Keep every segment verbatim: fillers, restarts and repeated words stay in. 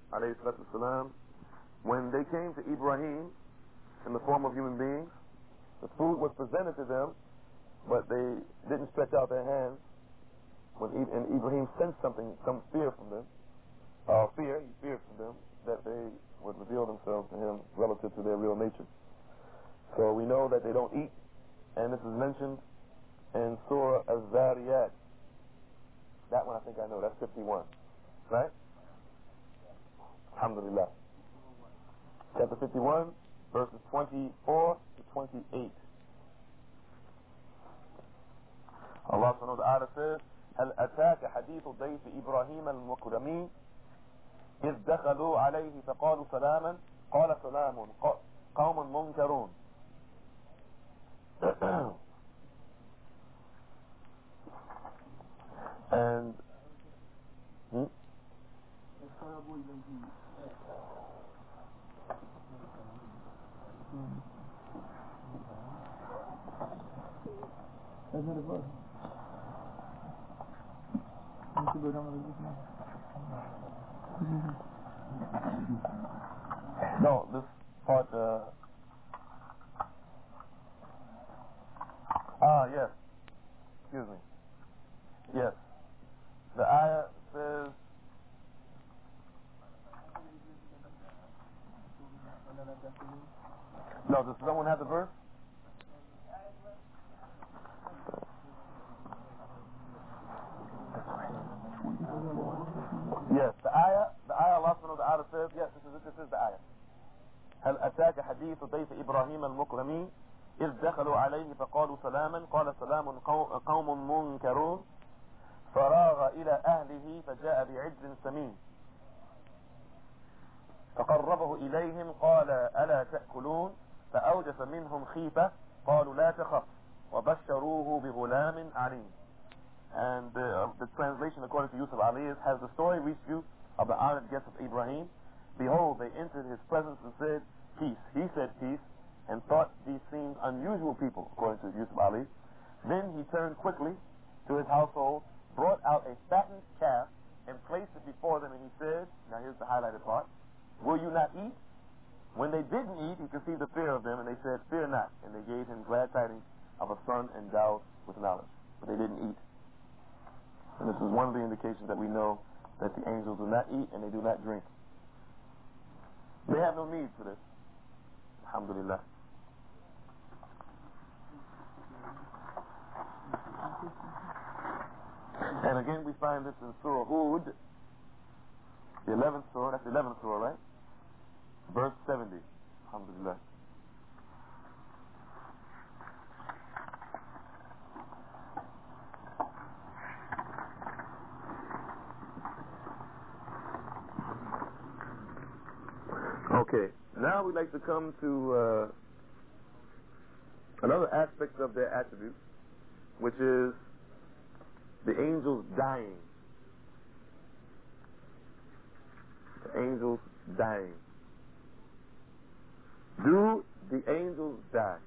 alayhi salatu wasalam, when they came to Ibrahim in the form of human beings, the food was presented to them, but they didn't stretch out their hands. When e- and Ibrahim sensed something, some fear from them, uh, fear, he feared from them, that they would reveal themselves to him relative to their real nature. So we know that they don't eat, and this is mentioned in Surah Az-Zariyat. That one I think I know, that's fifty-one, right? Alhamdulillah. Chapter fifty-one, verses twenty-four to twenty-eight. Allah subhanahu wa ta'ala says, هل أتاك حديث ضيف إبراهيم المكرمين إذ دخلوا عليه فقالوا سلاما قال سلام قوم منكرون. And hmm? No, this part, uh, ah, yes, excuse me, yes, the ayah says, no, does someone have the verse? Yes, the ayah, the ayah Allah subhanahu wa ta'ala says, yes, this is, this is the ayah. هل أتاك حديث ضيف إبراهيم المكرمين إذ دخلوا عليه فقالوا سلاما قال سلام قوم منكرون فراغ إلى أهله فجاء بعجل سمين فقربه إليهم قال ألا تأكلون فأوجس منهم خيفة قالوا لا تخف وبشروه بغلام عليم. And uh, the translation according to Yusuf Ali has the story reached you of the honored guest of Ibrahim. Behold, they entered his presence and said, peace. He said peace, and thought these seemed unusual people, according to Yusuf Ali. Then he turned quickly to his household, brought out a fattened calf, and placed it before them, and he said, now here's the highlighted part, will you not eat? When they didn't eat, he conceived the fear of them, and they said, fear not. And they gave him glad tidings of a son endowed with knowledge. But they didn't eat. And this is one of the indications that we know that the angels do not eat and they do not drink. They have no need for this. Alhamdulillah. And again we find this in Surah Hud, the eleventh surah, that's the eleventh surah, right? Verse seventy. Alhamdulillah. Okay, now we'd like to come to uh, another aspect of their attributes, which is the angels dying. The angels dying. Do the angels die?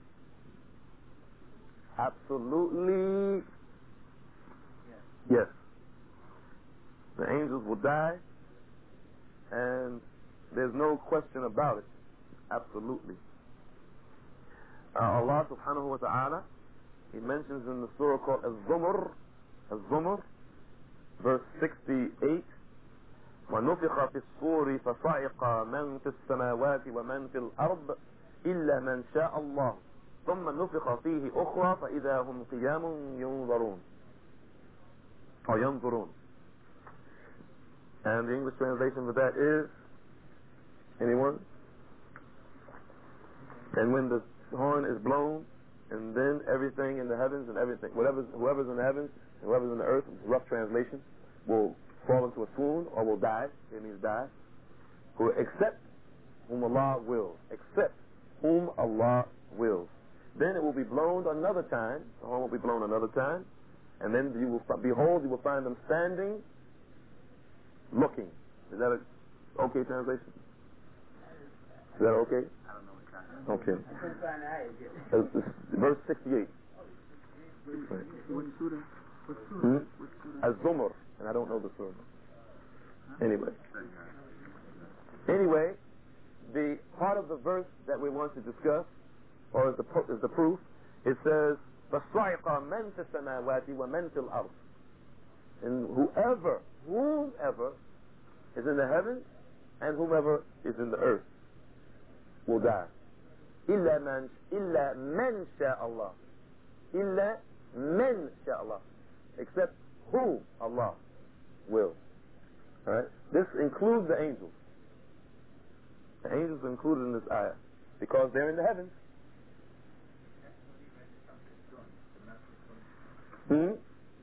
Absolutely yes. The angels will die, and there's no question about it. Absolutely. Uh, Allah subhanahu wa ta'ala, He mentions in the surah called Az-Zumur, Az-Zumur, verse sixty-eight, وَنُفِخَ فِي الصُّورِ فَصَعِقَ مَنْ فِي السَّمَاوَاتِ وَمَنْ فِي الْأَرْضِ إِلَّا مَنْ شَاءَ اللَّهُ ثُمَّ نُفِخَ فِيهِ أُخْرَى فَإِذَا هُمْ قِيَامٌ يُنظَرُونَ or ينظرون. And the English translation for that is, anyone? And when the horn is blown, and then everything in the heavens and everything, whatever's, whoever's in the heavens, whoever's in the earth, rough translation, will fall into a swoon or will die. It means die. Who, except whom Allah wills. Except whom Allah wills. Then it will be blown another time. The horn will be blown another time. And then you will, behold, you will find them standing, looking. Is that a okay translation? Is that okay? I don't know what kind of. Okay. I couldn't find the ayah yet. It's, it's verse sixty-eight. Right. What surah? What surah? Hmm? Az-Zumur. And I don't know the surah. Anyway. the verse that we want to discuss, or is the, is the proof. It says, فَصَعِقَ مَنْ فِي السَّمَاوَاتِ وَمَنْ فِي الْأَرْضِ. And whoever, whomever is in the heavens and whomever is in the earth will die. إِلَّا مَنْ إِلَّا مَنْ شَاءَ اللَّهِ. إِلَّا مَنْ شَاءَ اللَّهِ. Except who Allah will. Alright? This includes the angels. The angels are included in this ayah because they're in the heavens. Hmm?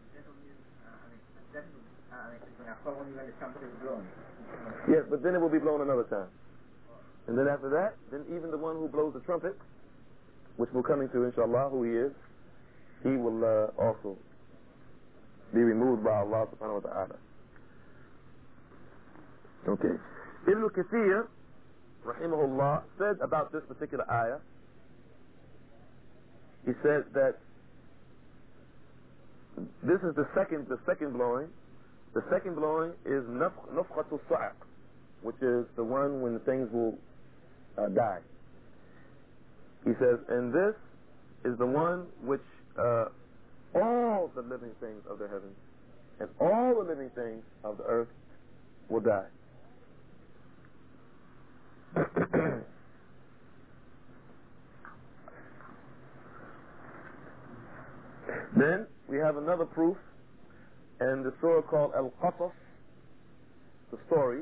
Yes, but then it will be blown another time. And then after that, then even the one who blows the trumpet, which we're coming to, inshallah, who he is, he will uh, also be removed by Allah subhanahu wa ta'ala. Okay. Ibn Kathir, rahimahullah, said about this particular ayah, he said that this is the second, the second blowing. The second blowing is nafqatul sa'aq, which is the one when things will uh, die. He says, and this is the one which uh, all the living things of the heavens and all the living things of the earth will die. Then we have another proof, and the surah called Al-Qasas, the stories.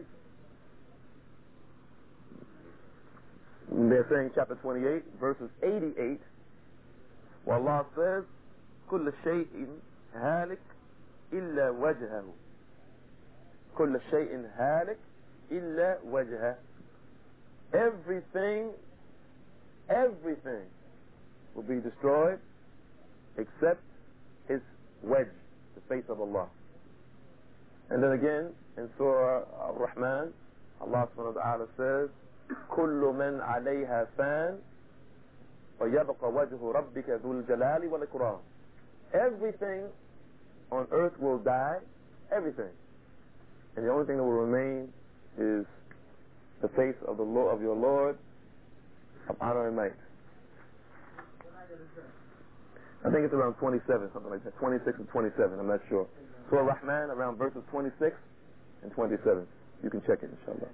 They're saying chapter twenty-eight, verses eighty-eight, where Allah says, كل شيء هالك إلا وجهه. كل شيء هالك إلا وجهه. Everything, everything will be destroyed except his wedge, the face of Allah. And then again in Surah Al-Rahman, Allah subhanahu wa ta'ala says, كل من عليها فان ويبقى وجه ربك ذو الجلال والإكرام. Everything on earth will die, everything. And the only thing that will remain is the face of the Lord, of your Lord, of honor and might. I think it's around twenty-seven, something like that. twenty-six and twenty-seven, I'm not sure. Surah Rahman, around verses twenty-six and twenty-seven. You can check it, inshallah.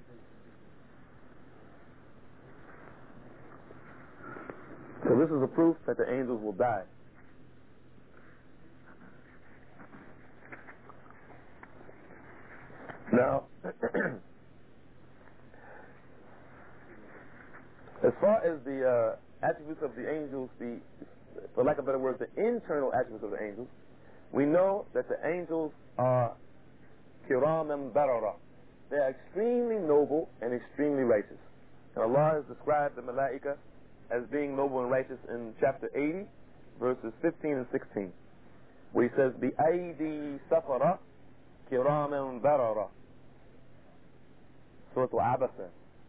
So this is a proof that the angels will die. Now, as far as the uh, attributes of the angels, the, for lack of better words, the internal attributes of the angels, we know that the angels are kiram barara. They are extremely noble and extremely righteous. And Allah has described the malaika as being noble and righteous in chapter eighty, verses fifteen and sixteen, where he says, بِأَيْدِي سَفَرَ كِرَامًا بَرَرًا. Surah Abasa.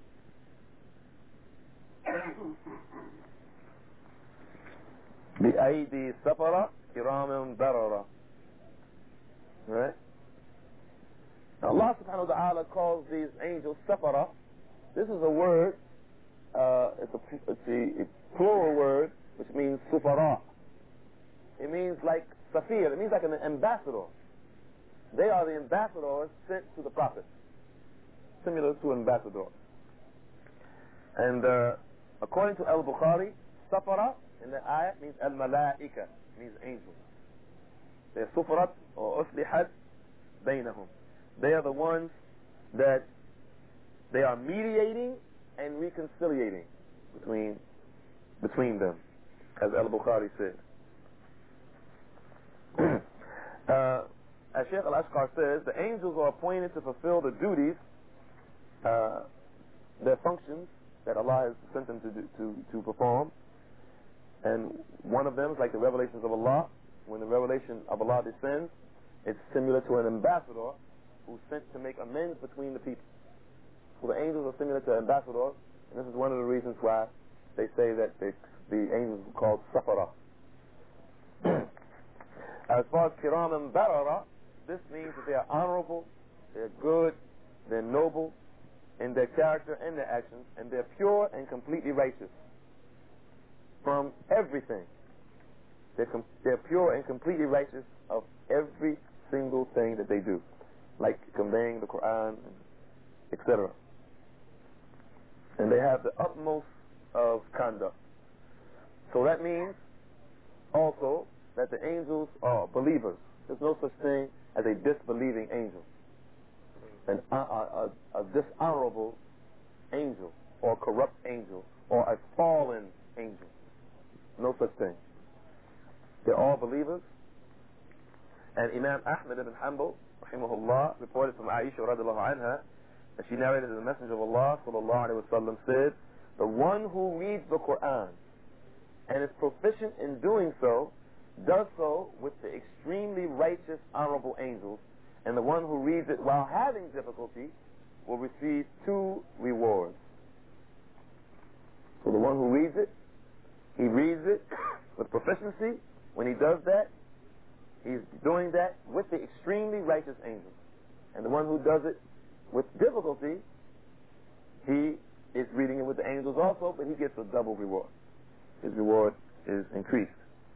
بِأَيْدِي سَفَرَ كِرَامًا بَرَرًا. Right? Allah subhanahu wa ta'ala calls these angels safara. This is a word, uh, it's, a, it's a, a plural word, which means sufara. It means like safir, it means like an ambassador. They are the ambassadors sent to the Prophet, similar to an ambassador. And uh, according to Al-Bukhari, safara in the ayah means al-malaika, means angels. They're sufarat or uslihat bainahum. They are the ones that they are mediating and reconciliating between between them, as Al-Bukhari said. uh, as Shaykh Al-Ashqar says, the angels are appointed to fulfill the duties, uh, their functions that Allah has sent them to, do, to to perform. And one of them is like the revelations of Allah. When the revelation of Allah descends, it's similar to an ambassador who's sent to make amends between the people. So the angels are similar to ambassadors, and this is one of the reasons why they say that they, the angels are called safara. As far as kiram and barara, this means that they are honorable, they're good, they're noble, in their character and their actions, and they're pure and completely righteous from everything. They're, com- they're pure and completely righteous of every single thing that they do, like conveying the Quran, et cetera. And they have the utmost of conduct. So that means also that the angels are believers. There's no such thing as a disbelieving angel, an, a, a, a dishonorable angel, or a corrupt angel, or a fallen angel. No such thing. They're all believers. And Imam Ahmad ibn Hanbal, rahimahullah, reported from Aisha radiallahu anha, that she narrated that the Messenger of Allah sallallahu alayhi wa sallam said, the one who reads the Quran and is proficient in doing so, does so with the extremely righteous, honorable angels, and the one who reads it while having difficulty will receive two rewards. So the one who reads it, he reads it with proficiency. When he does that, he's doing that with the extremely righteous angels. And the one who does it with difficulty, he is reading it with the angels also, but he gets a double reward. His reward is increased.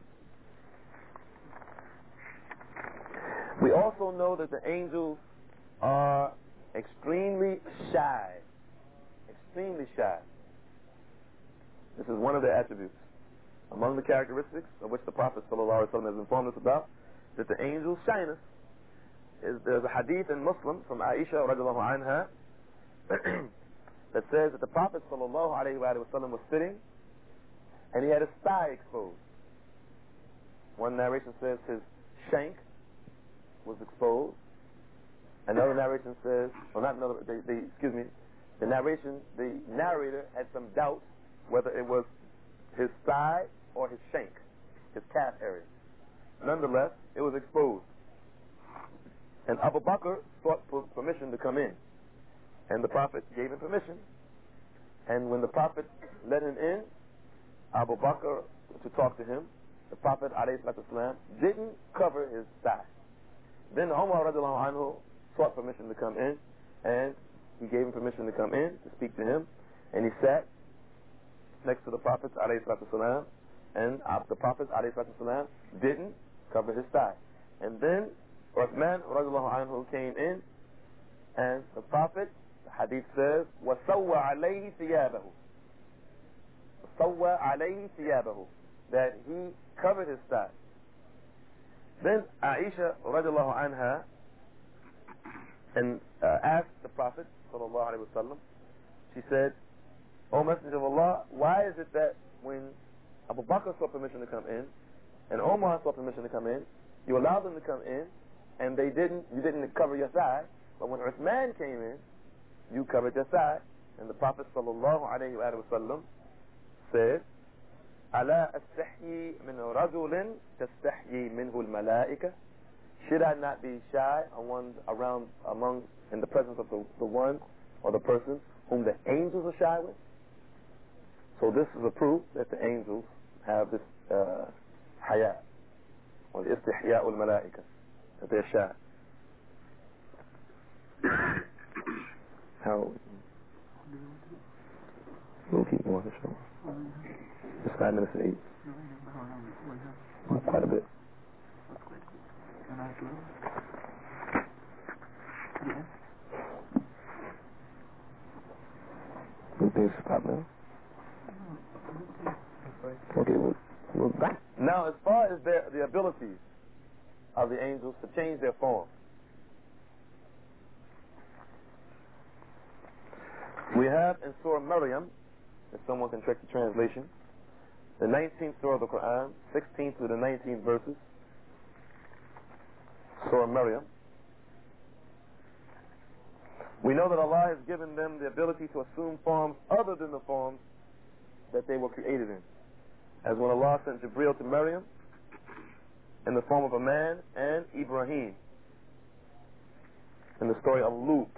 We also know that the angels are extremely shy. Extremely shy. This is one of their attributes. Among the characteristics of which the Prophet ﷺ has informed us about, that the angels' shyness is, there's a hadith in Muslim from Aisha radiallahu anha that says that the Prophet ﷺ was sitting and he had his thigh exposed. One narration says his shank was exposed. Another narration says, or not another, they, they, excuse me, the narration, the narrator had some doubt whether it was his thigh or his shank, his calf area. Nonetheless, it was exposed. And Abu Bakr sought for permission to come in. And the Prophet gave him permission. And when the Prophet let him in, Abu Bakr, to talk to him, the Prophet ﷺ didn't cover his thigh. Then Umar radiallahu anhu sought permission to come in, and he gave him permission to come in to speak to him, and he sat next to the Prophet ﷺ, and the Prophet ﷺ didn't cover his thigh. And then Uthman radiallahu anhu came in, and the Prophet, the hadith says, وَسَوَّ عَلَيْهِ ثِيَابَهُ وَسَوَّ عَلَيْهِ ثِيَابَهُ, that he covered his thigh. Then Aisha radiallahu anha and uh, asked the Prophet sallallahu alaihi wasallam, she said, O Messenger of Allah, why is it that when Abu Bakr sought permission to come in and Omar sought permission to come in, you allowed them to come in and they didn't, you didn't cover your thigh, but when Uthman came in, you covered your thigh? And the Prophet sallallahu alaihi wasallam said, ألا أستحيي من رجل تستحيي منه الملائكة? Should I not be shy among, around, among, in the presence of the, the one or the person whom the angels are shy with? So this is a proof that the angels have this uh, haya, or the istihya ul malaika, that they're shy. How? We'll keep going, inshallah. It's five minutes to eight. Quite a bit. You think stop now? Okay, we'll, we'll back. Now, as far as their, the abilities of the angels to change their form, we have in Surah Maryam, if someone can check the translation, the nineteenth surah of the Quran, sixteenth to the nineteenth verses, Surah Maryam. We know that Allah has given them the ability to assume forms other than the forms that they were created in. As when Allah sent Jibreel to Maryam in the form of a man, and Ibrahim in the story of Lut.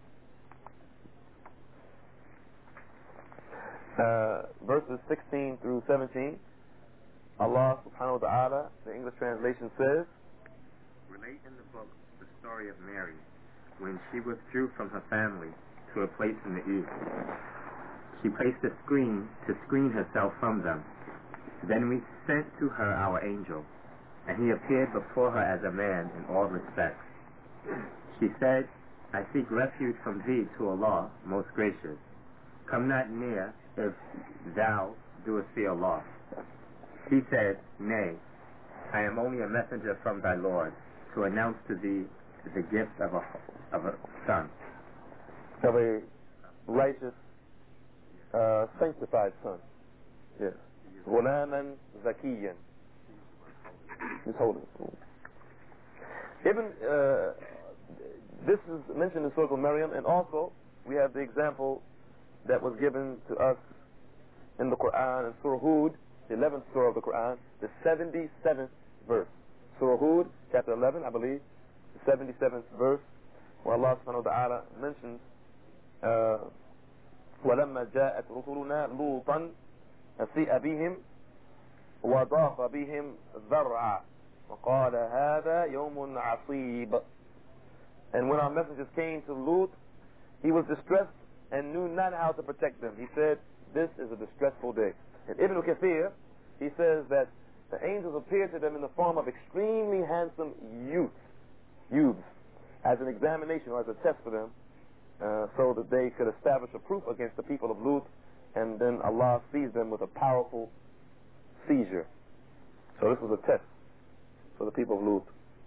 Uh, verses sixteen through seventeen, Allah subhanahu wa ta'ala, the English translation says, relate in the book the story of Mary when she withdrew from her family to to a place in the east. She placed a screen to screen herself from them. Then we sent to her our angel, and he appeared before her as a man in all respects. She said, I seek refuge from thee to Allah, most gracious. Come not near if thou doest see Allah. He said, Nay, I am only a messenger from thy Lord to announce to thee the gift of a, of a son. Of a righteous, uh, sanctified son. Yes. Ghulaman Zakiyan. Just hold it. Ibn, uh, this is mentioned in Surah Al-Maryam, and also we have the example that was given to us in the Quran in Surah Hud, the eleventh surah of the Quran, the seventy-seventh verse. Surah Hud, chapter eleven, I believe, the seventy-seventh verse, where Allah subhanahu wa ta'ala mentions, uh, وَلَمَّا جَاءَتْ رُسُلُنَا لُوطًا أَسِيءَ بِهِمْ وَضَاقَ بِهِمْ ذَرْعًا وَقَالَ هَذَا يَوْمٌ عَصِيبٌ. And when our messengers came to Lut, he was distressed and knew not how to protect them. He said, this is a distressful day. And Ibn Kathir, he says that the angels appeared to them in the form of extremely handsome youths, youths, as an examination or as a test for them, uh, so that they could establish a proof against the people of Lut, and then Allah seized them with a powerful seizure. So this was a test for the people of Lut.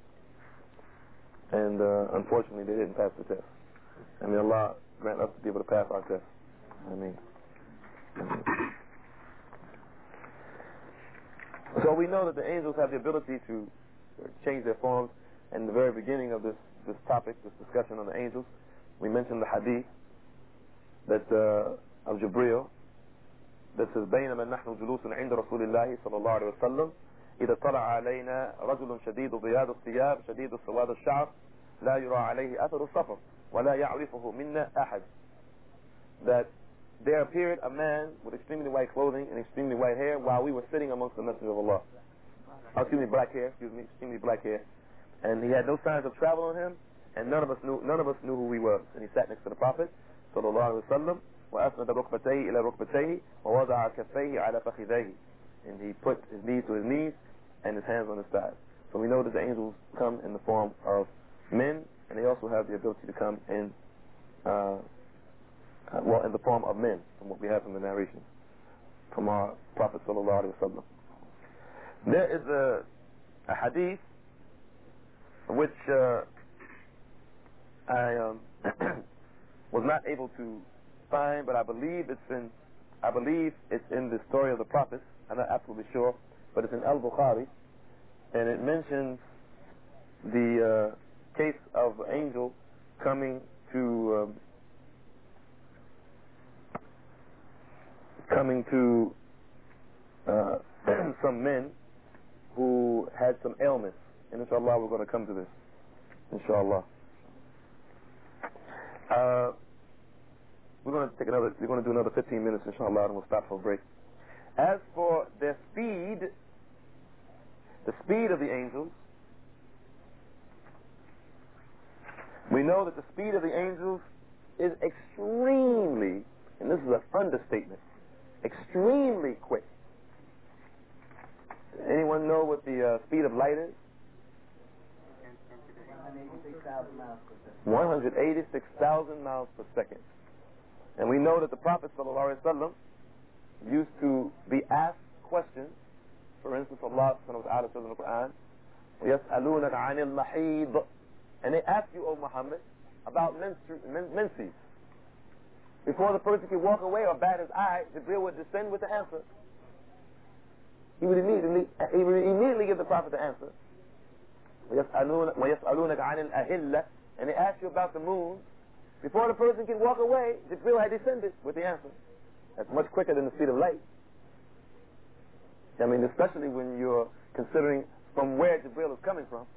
And uh, unfortunately, they didn't pass the test. I mean, Allah grant us to be able to pass our test. I mean. So we know that the angels have the ability to change their forms. In the very beginning of this, this topic, this discussion on the angels, we mentioned the hadith that uh, of Jibreel that says, بينما نحن جلوس عند رسول الله صلى الله عليه وسلم إذا طلع علينا رجل شديد بياض الثياب شديد سواد الشعر لا يرى عليه أثر السفر ولا يعرفه منا أحد. That there appeared a man with extremely white clothing and extremely white hair while we were sitting amongst the messengers of Allah. Oh, excuse me, black hair. Excuse me, extremely black hair, and he had no signs of travel on him, and none of us knew. None of us knew who he was. And he sat next to the Prophet, sallallahu alaihi wasallam, وأسند ركبتيه إلى ركبتيه ووضع كفيه على فخذيه, and he put his knees to his knees and his hands on his thighs. So we know that the angels come in the form of men, and they also have the ability to come in. Uh, Uh, well, in the form of men, from what we have from the narration from our Prophet sallallahu alaihi wasallam. There is a, a hadith which uh, I um, was not able to find, but I believe it's in I believe it's in the story of the prophets. I'm not absolutely sure, but it's in Al-Bukhari, and it mentions the uh, case of an angel coming to. Um, coming to uh, some men who had some ailments. And inshallah, we're going to come to this. Inshallah. Uh, we're going to take another, we're going to do another fifteen minutes, inshallah, and we'll stop for a break. As for their speed, the speed of the angels, we know that the speed of the angels is extremely, and this is an understatement, extremely quick. Anyone know what the uh, speed of light is? one hundred eighty-six thousand miles per second. And we know that the Prophet ﷺ used to be asked questions. For instance, Allah subhanahu wa ta'ala says in the Quran, وَيَسْأَلُونَكَ عَنِ الْمَحِيضِ, and they ask you, O Muhammad, about menstru- men- menses. Before the person could walk away or bat his eye, Jibreel would descend with the answer. He would immediately, he would immediately give the Prophet the answer. وَيَسْأَلُونَكَ عَنِ الْأَهِلَّةِ, and they ask you about the moon. Before the person can walk away, Jibreel had descended with the answer. That's much quicker than the speed of light. I mean, especially when you're considering from where Jibreel is coming from.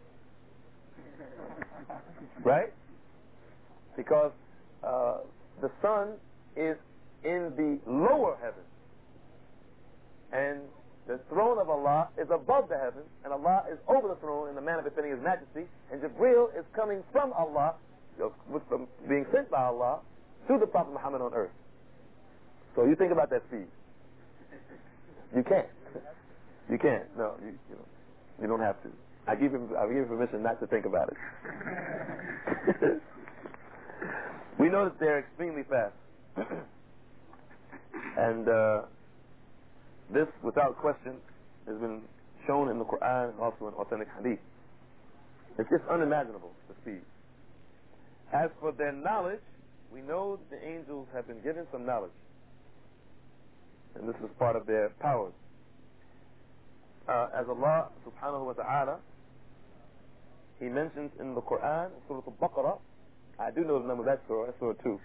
Right? Because uh, the sun is in the lower heaven, and the throne of Allah is above the heavens, and Allah is over the throne in the manner befitting His majesty, and Jibreel is coming from Allah, with, from being sent by Allah, to the Prophet Muhammad on earth. So you think about that speed. You can't. You can't. No, you, you know, you don't have to. I give him, I give you permission not to think about it. We know that they're extremely fast. And uh, this, without question, has been shown in the Quran and also in authentic hadith. It's just unimaginable, the speed. As for their knowledge, we know that the angels have been given some knowledge. And this is part of their powers. Uh, as Allah subhanahu wa ta'ala, He mentions in the Quran, Surah Al-Baqarah, I do know the number of that surah, that's Surah two.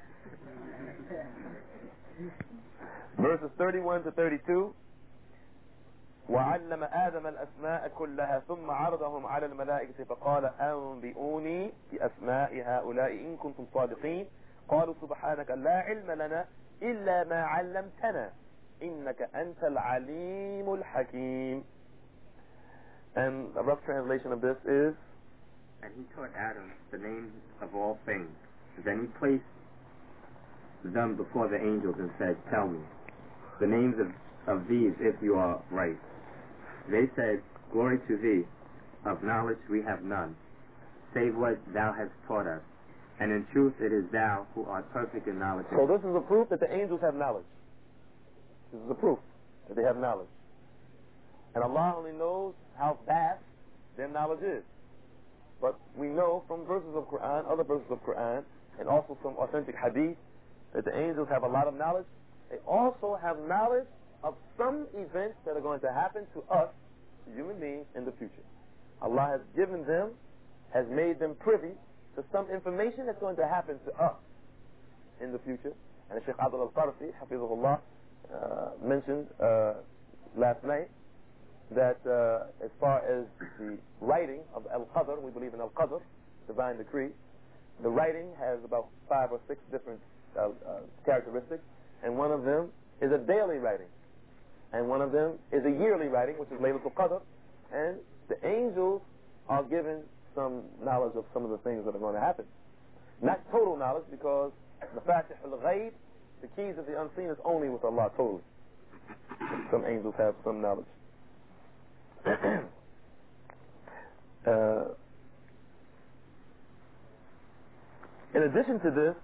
Verses thirty-one to thirty-two. وعلم آدم الأسماء كلها ثم عرضهم على الملائكة فقال أنبئوني بأسماء هؤلاء إن كنتم صادقين قالوا سبحانك لا علم لنا إلا ما علمتنا إنك أنت العليم الحكيم. And a rough translation of this is, and he taught Adam the names of all things. Then he placed them before the angels and said, tell me the names of, of these if you are right. They said, glory to thee. Of knowledge we have none, save what thou hast taught us. And in truth it is thou who art perfect in knowledge. So this is a proof that the angels have knowledge. This is a proof that they have knowledge. And Allah only knows how vast their knowledge is. But we know from verses of Quran, other verses of Quran, and also from authentic hadith, that the angels have a lot of knowledge. They also have knowledge of some events that are going to happen to us, to human beings, in the future. Allah has given them, has made them privy to some information that's going to happen to us in the future. And Shaykh Abdul al-Qarfi, Hafizahullah, uh, mentioned uh, last night that uh, as far as the writing of Al-Qadr, we believe in Al-Qadr, divine decree, the writing has about five or six different uh, uh, characteristics, and one of them is a daily writing, and one of them is a yearly writing, which is Laylatul Qadr, and the angels are given some knowledge of some of the things that are going to happen. Not total knowledge, because the Fatih al-Ghayb, the keys of the unseen, is only with Allah totally. Some angels have some knowledge. uh, in addition to this,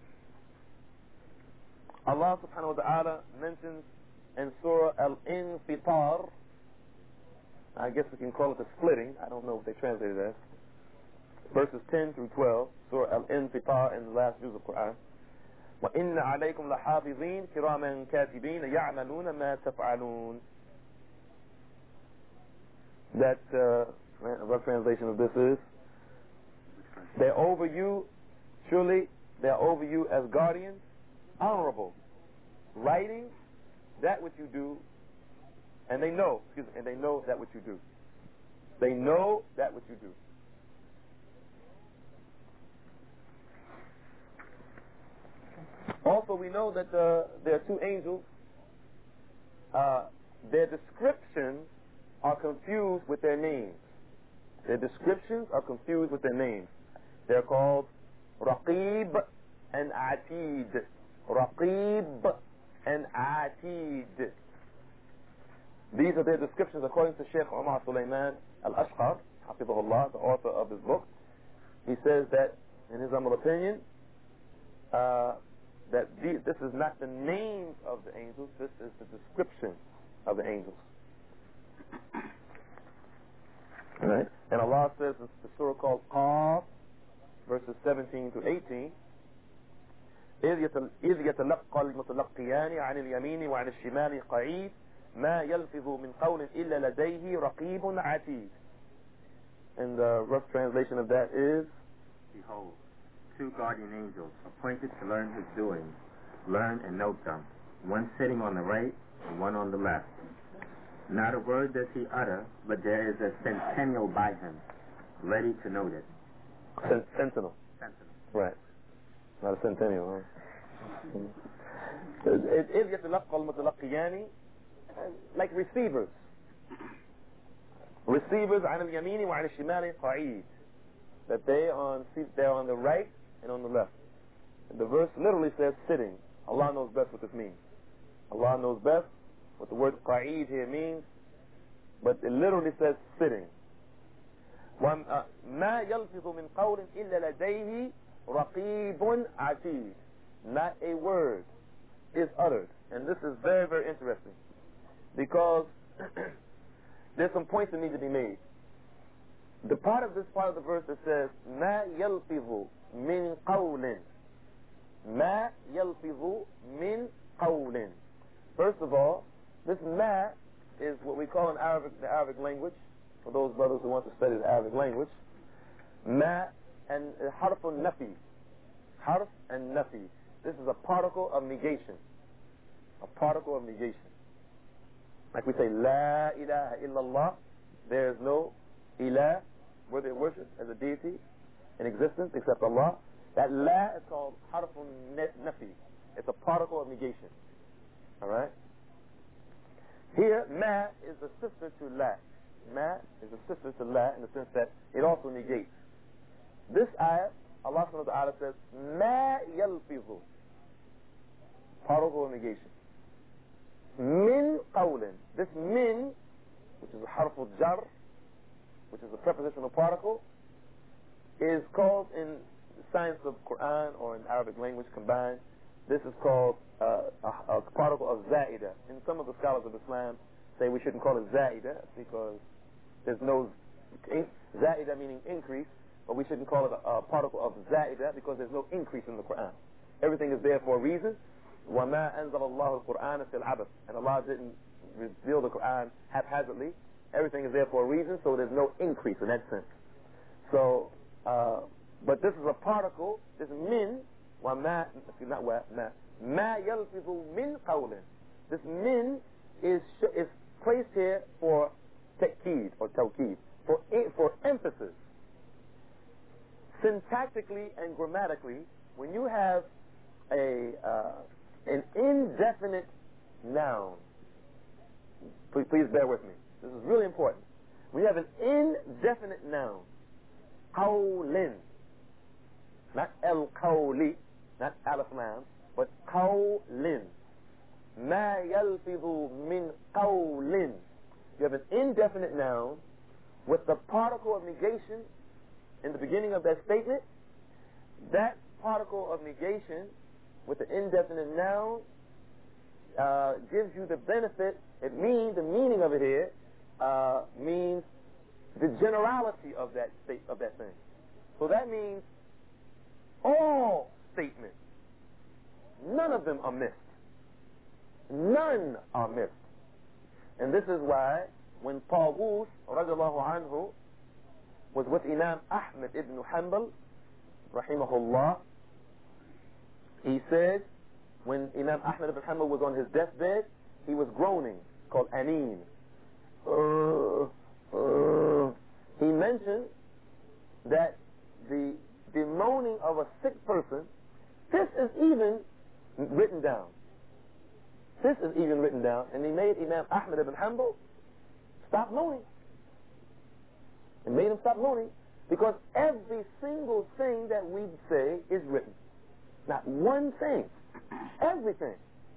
Allah subhanahu wa ta'ala mentions in Surah Al-Infitar, I guess we can call it the splitting, I don't know what they translated it as, verses ten through twelve, Surah Al-Infitar in the last juz of Quran. وَإِنَّ عَلَيْكُمْ لَحَافِظِينَ كِرَامًا كَاتِبِينَ يَعْمَلُونَ مَا تَفْعَلُونَ. That uh, a rough translation of this is, they're over you, surely they're over you as guardians, honorable, writing that which you do, and they know, excuse me, and they know that which you do. They know that which you do. Also, we know that uh, there are two angels. Uh, their descriptions are confused with their names. Their descriptions are confused with their names. They're called Raqib and Atid. Raqib and Atid. These are their descriptions according to Shaykh Umar Sulaiman al-Ashqar, Hafizahullah, the author of this book. He says that, in his humble opinion, uh, that these, this is not the names of the angels, this is the description of the angels. Right? And Allah says in the surah called Qaf, verses seventeen to eighteen, إِذْ يَتَلَقَّى الْمُتَلَقِّيَانِ عَنِ الْيَمِينِ وَعَنِ الشِّمَالِ قَعِيدٌ مَا يَلْفِظُ مِنْ قَوْلٍ إِلَّا لَدَيْهِ رَقِيبٌ عَتِيدٌ. And the rough translation of that is, behold, two guardian angels appointed to learn his doings, learn and note them, one sitting on the right and one on the left. Not a word does he utter, but there is a centennial by him, ready to note it. Cent- sentinel. Sentinel. Right. Not a centennial, huh? إِذْ يَتَلَقَّى الْمُتَلَقِّيَانِ, like receivers. Receivers عَنِ الْيَمِينِ وَعَنِ الشِّمَالِ قَعِيدٌ. That they on, they're on the right and on the left. The verse literally says sitting. Allah knows best what this means. Allah knows best what the word qa'id here means, but it literally says sitting. ما يلفظ من قول إلا لديه رقيب عتيد. Not a word is uttered. And this is very, very interesting, because there's some points that need to be made. The part of this part of the verse that says ما يلفظ من قول, ما يلفظ من قول. First of all, this ma is what we call in Arabic, the Arabic language, for those brothers who want to study the Arabic language, ma and harf al-nafi. Harf and nafi. This is a particle of negation. A particle of negation. Like we say, La ilaha illallah. There is no ilah, worthy of worship, as a deity in existence except Allah. That la is called harf al-nafi. It's a particle of negation. Alright? Here, ma is the sister to la. Ma is the sister to la in the sense that it also negates. This ayah, Allah subhanahu wa ta'ala says, ma yalfizu. Particle of negation. Min qawlin. This min, which is a harf al-jar, which is a prepositional particle, is called in the science of Quran or in Arabic language combined, this is called uh, a, a particle of za'ida. And some of the scholars of Islam say we shouldn't call it za'ida because there's no in, za'ida meaning increase, but we shouldn't call it a, a particle of za'ida because there's no increase in the Quran. Everything is there for a reason. وَمَا أَنزَلَ اللَّهُ الْقُرْآنَ فِي الْعَبَثِ. And Allah didn't reveal the Quran haphazardly. Everything is there for a reason, so there's no increase in that sense. So, uh, but this is a particle, this min, وَمَا, not wa, ma, ma yalfizu min qawlin. This min is is placed here for ta'keed or tawkeed, for for emphasis. Syntactically and grammatically, when you have a uh, an indefinite noun, please, please bear with me. This is really important. We have an indefinite noun, qawlin, not el-qawli, not alif lam, but qawlin. Ma yalfidu min qawlin. You have an indefinite noun with the particle of negation in the beginning of that statement. That particle of negation with the indefinite noun uh, gives you the benefit. It means, the meaning of it here uh, means the generality of that state of that thing. So that means all statements, none of them are missed. None are missed. And this is why when Tawus radiallahu anhu was with Imam Ahmad ibn Hanbal rahimahullah, he said when Imam Ahmad ibn Hanbal was on his deathbed, he was groaning, called aneen. Uh, uh. He mentioned that the the moaning of a sick person, this is even written down. This is even written down, and he made Imam Ahmad ibn Hanbal stop moaning. It made him stop moaning because every single thing that we say is written. Not one thing. Everything.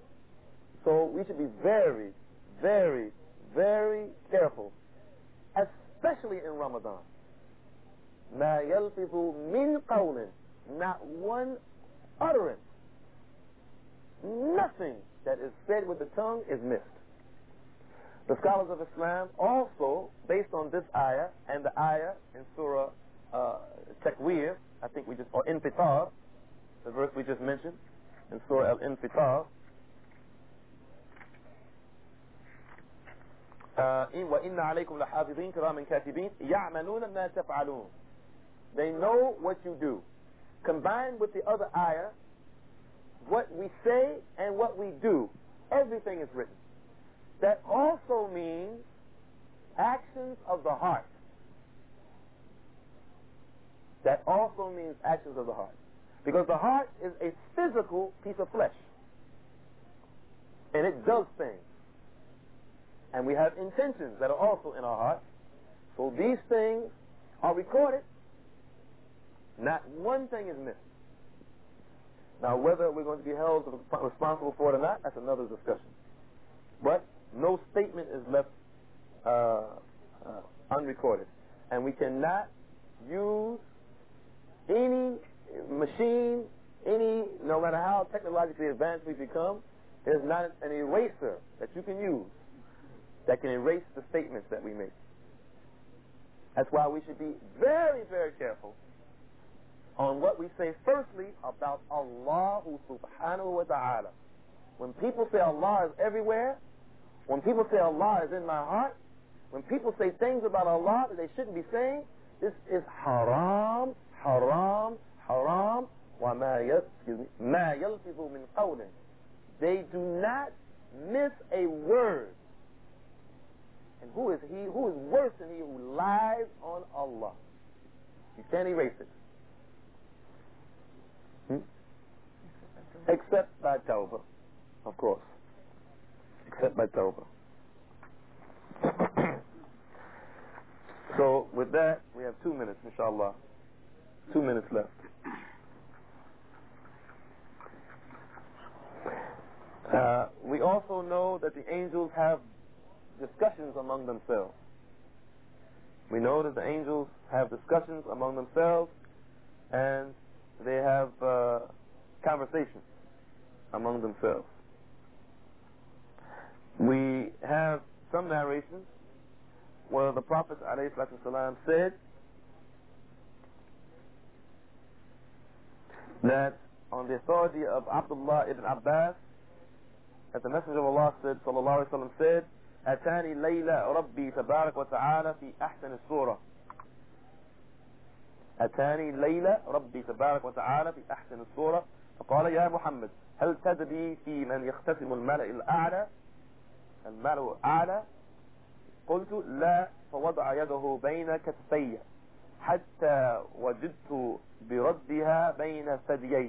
So we should be very, very, very careful, especially in Ramadan. Ma yalfizu min qawlin. Not one utterance. Nothing that is said with the tongue is missed. The scholars of Islam also, based on this ayah and the ayah in Surah uh, Takwir, I think we just, or Infitar, the verse we just mentioned in Surah Al-Infitar, وَإِنَّ عَلَيْكُمْ لَحَافِظِينَ كِرَامٍ كَاتِبِينَ يَعْمَلُونَ مَا تَفْعَلُونَ. They know what you do. Combined with the other ayah, what we say and what we do, everything is written. That also means actions of the heart. That also means actions of the heart. Because the heart is a physical piece of flesh. And it does things. And we have intentions that are also in our heart. So these things are recorded. Not one thing is missed. Now, whether we're going to be held responsible for it or not, that's another discussion. But no statement is left uh, uh, unrecorded. And we cannot use any machine, any, no matter how technologically advanced we become, there's not an eraser that you can use that can erase the statements that we make. That's why we should be very, very careful on what we say, firstly, about Allah subhanahu wa ta'ala. When people say Allah is everywhere, when people say Allah is in my heart, when people say things about Allah that they shouldn't be saying, this is haram, haram, haram, wa ma yalfizu min qawlin. They do not miss a word. And who is he? Who is worse than he who lies on Allah? You can't erase it. Hmm? Except by tawbah, of course. Except by tawbah. So with that, we have two minutes, inshallah. Two minutes left. Uh, we also know that the angels have discussions among themselves. We know that the angels have discussions among themselves, and they have uh, conversations among themselves. We have some narrations where the Prophet ﷺ said that on the authority of Abdullah ibn Abbas, that the Messenger of Allah said, sallallahu alaihi wasallam said, أتاني ليلى ربي تبارك وتعالى في أحسن الصورة. أتاني ليلى ربي تبارك وتعالى في أحسن الصورة فقال يا محمد هل تدري في من يختسم الملأ الأعلى الملأ الأعلى قلت لا فوضع يده بين كتفي حتى وجدت بردها بين ثديي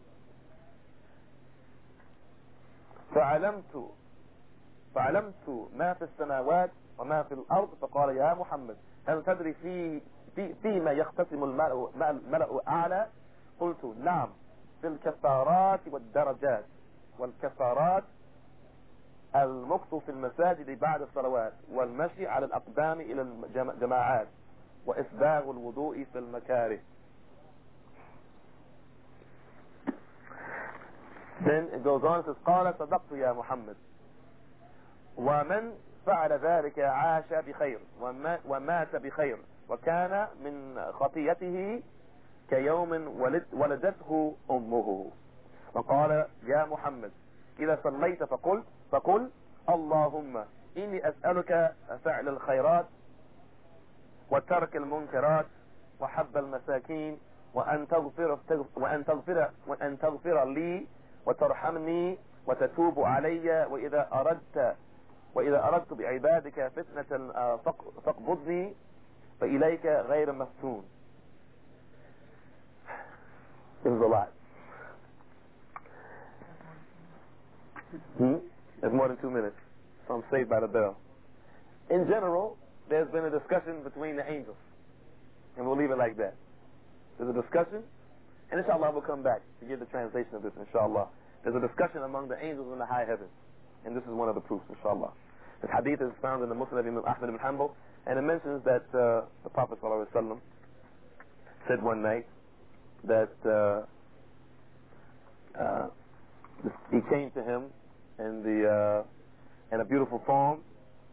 فعلمت فعلمت ما في السماوات وما في الأرض فقال يا محمد هل تدري في في فيما يختسم الملأ الملأ أعلى قلت نعم في الكفارات والدرجات والكفارات المكث في المساجد بعد الصلوات والمشي على الأقدام إلى الجماعات وإسباغ الوضوء في المكاره. Then it goes on and says قال صدقت يا محمد ومن فعل ذلك عاش بخير ومات بخير وكان من خطيته كيوم ولد ولدته أمه. وقال يا محمد إذا صليت فقل فقل اللهم إني أسألك فعل الخيرات وترك المنكرات وحب المساكين وأن تغفر وأن تغفر وأن تغفر لي وترحمني وتتوب علي وإذا أردت وإذا أردت بعبادك فتنة فاقبضني فإليك غير مفتون. This is a lot. Hmm? It's more than two minutes. So I'm saved by the bell. In general, there's been a discussion between the angels. And we'll leave it like that. There's a discussion. And inshallah we'll come back to give the translation of this, inshallah. There's a discussion among the angels in the high heavens. And this is one of the proofs, inshallah. This hadith is found in the Musnad of Imam Ahmad ibn Hanbal. And it mentions that uh, the Prophet ﷺ said one night that uh, uh, he came to him in the uh, in a beautiful poem.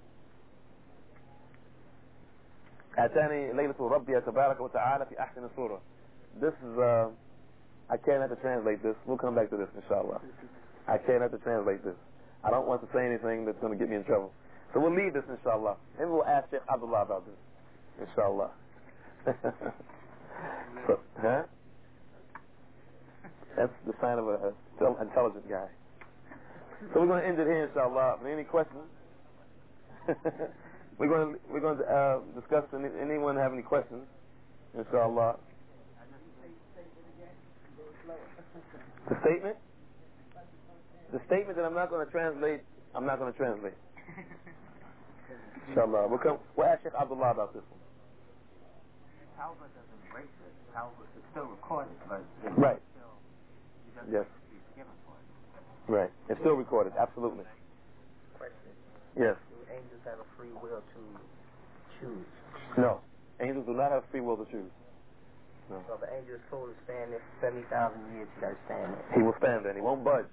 أتاني ليلة ربي تبارك وتعالى في أحسن صورة. This is uh, I can't have to translate this. We'll come back to this, inshallah. I can't have to translate this. I don't want to say anything that's going to get me in trouble. So we'll leave this, inshallah. Maybe we'll ask Sheikh Abdullah about this, inshallah. So, huh? That's the sign of a, a intelligent guy. So we're going to end it here, inshallah. Any questions? we're going to we're going to uh, discuss. Any, anyone have any questions? Inshallah. The statement. The statement that I'm not going to translate. I'm not going to translate. Inshallah. We'll come. We'll ask Sheikh Abdullah about this one. Tawbah doesn't break it. Tawbah is still recorded, but right. Still, you Yes. Right. It's still recorded, absolutely. Question. Yes. Do angels have a free will to choose? No. Angels do not have free will to choose. No. So if an angel is told to stand there for seventy thousand years, he got to stand there. He will stand there and he won't budge.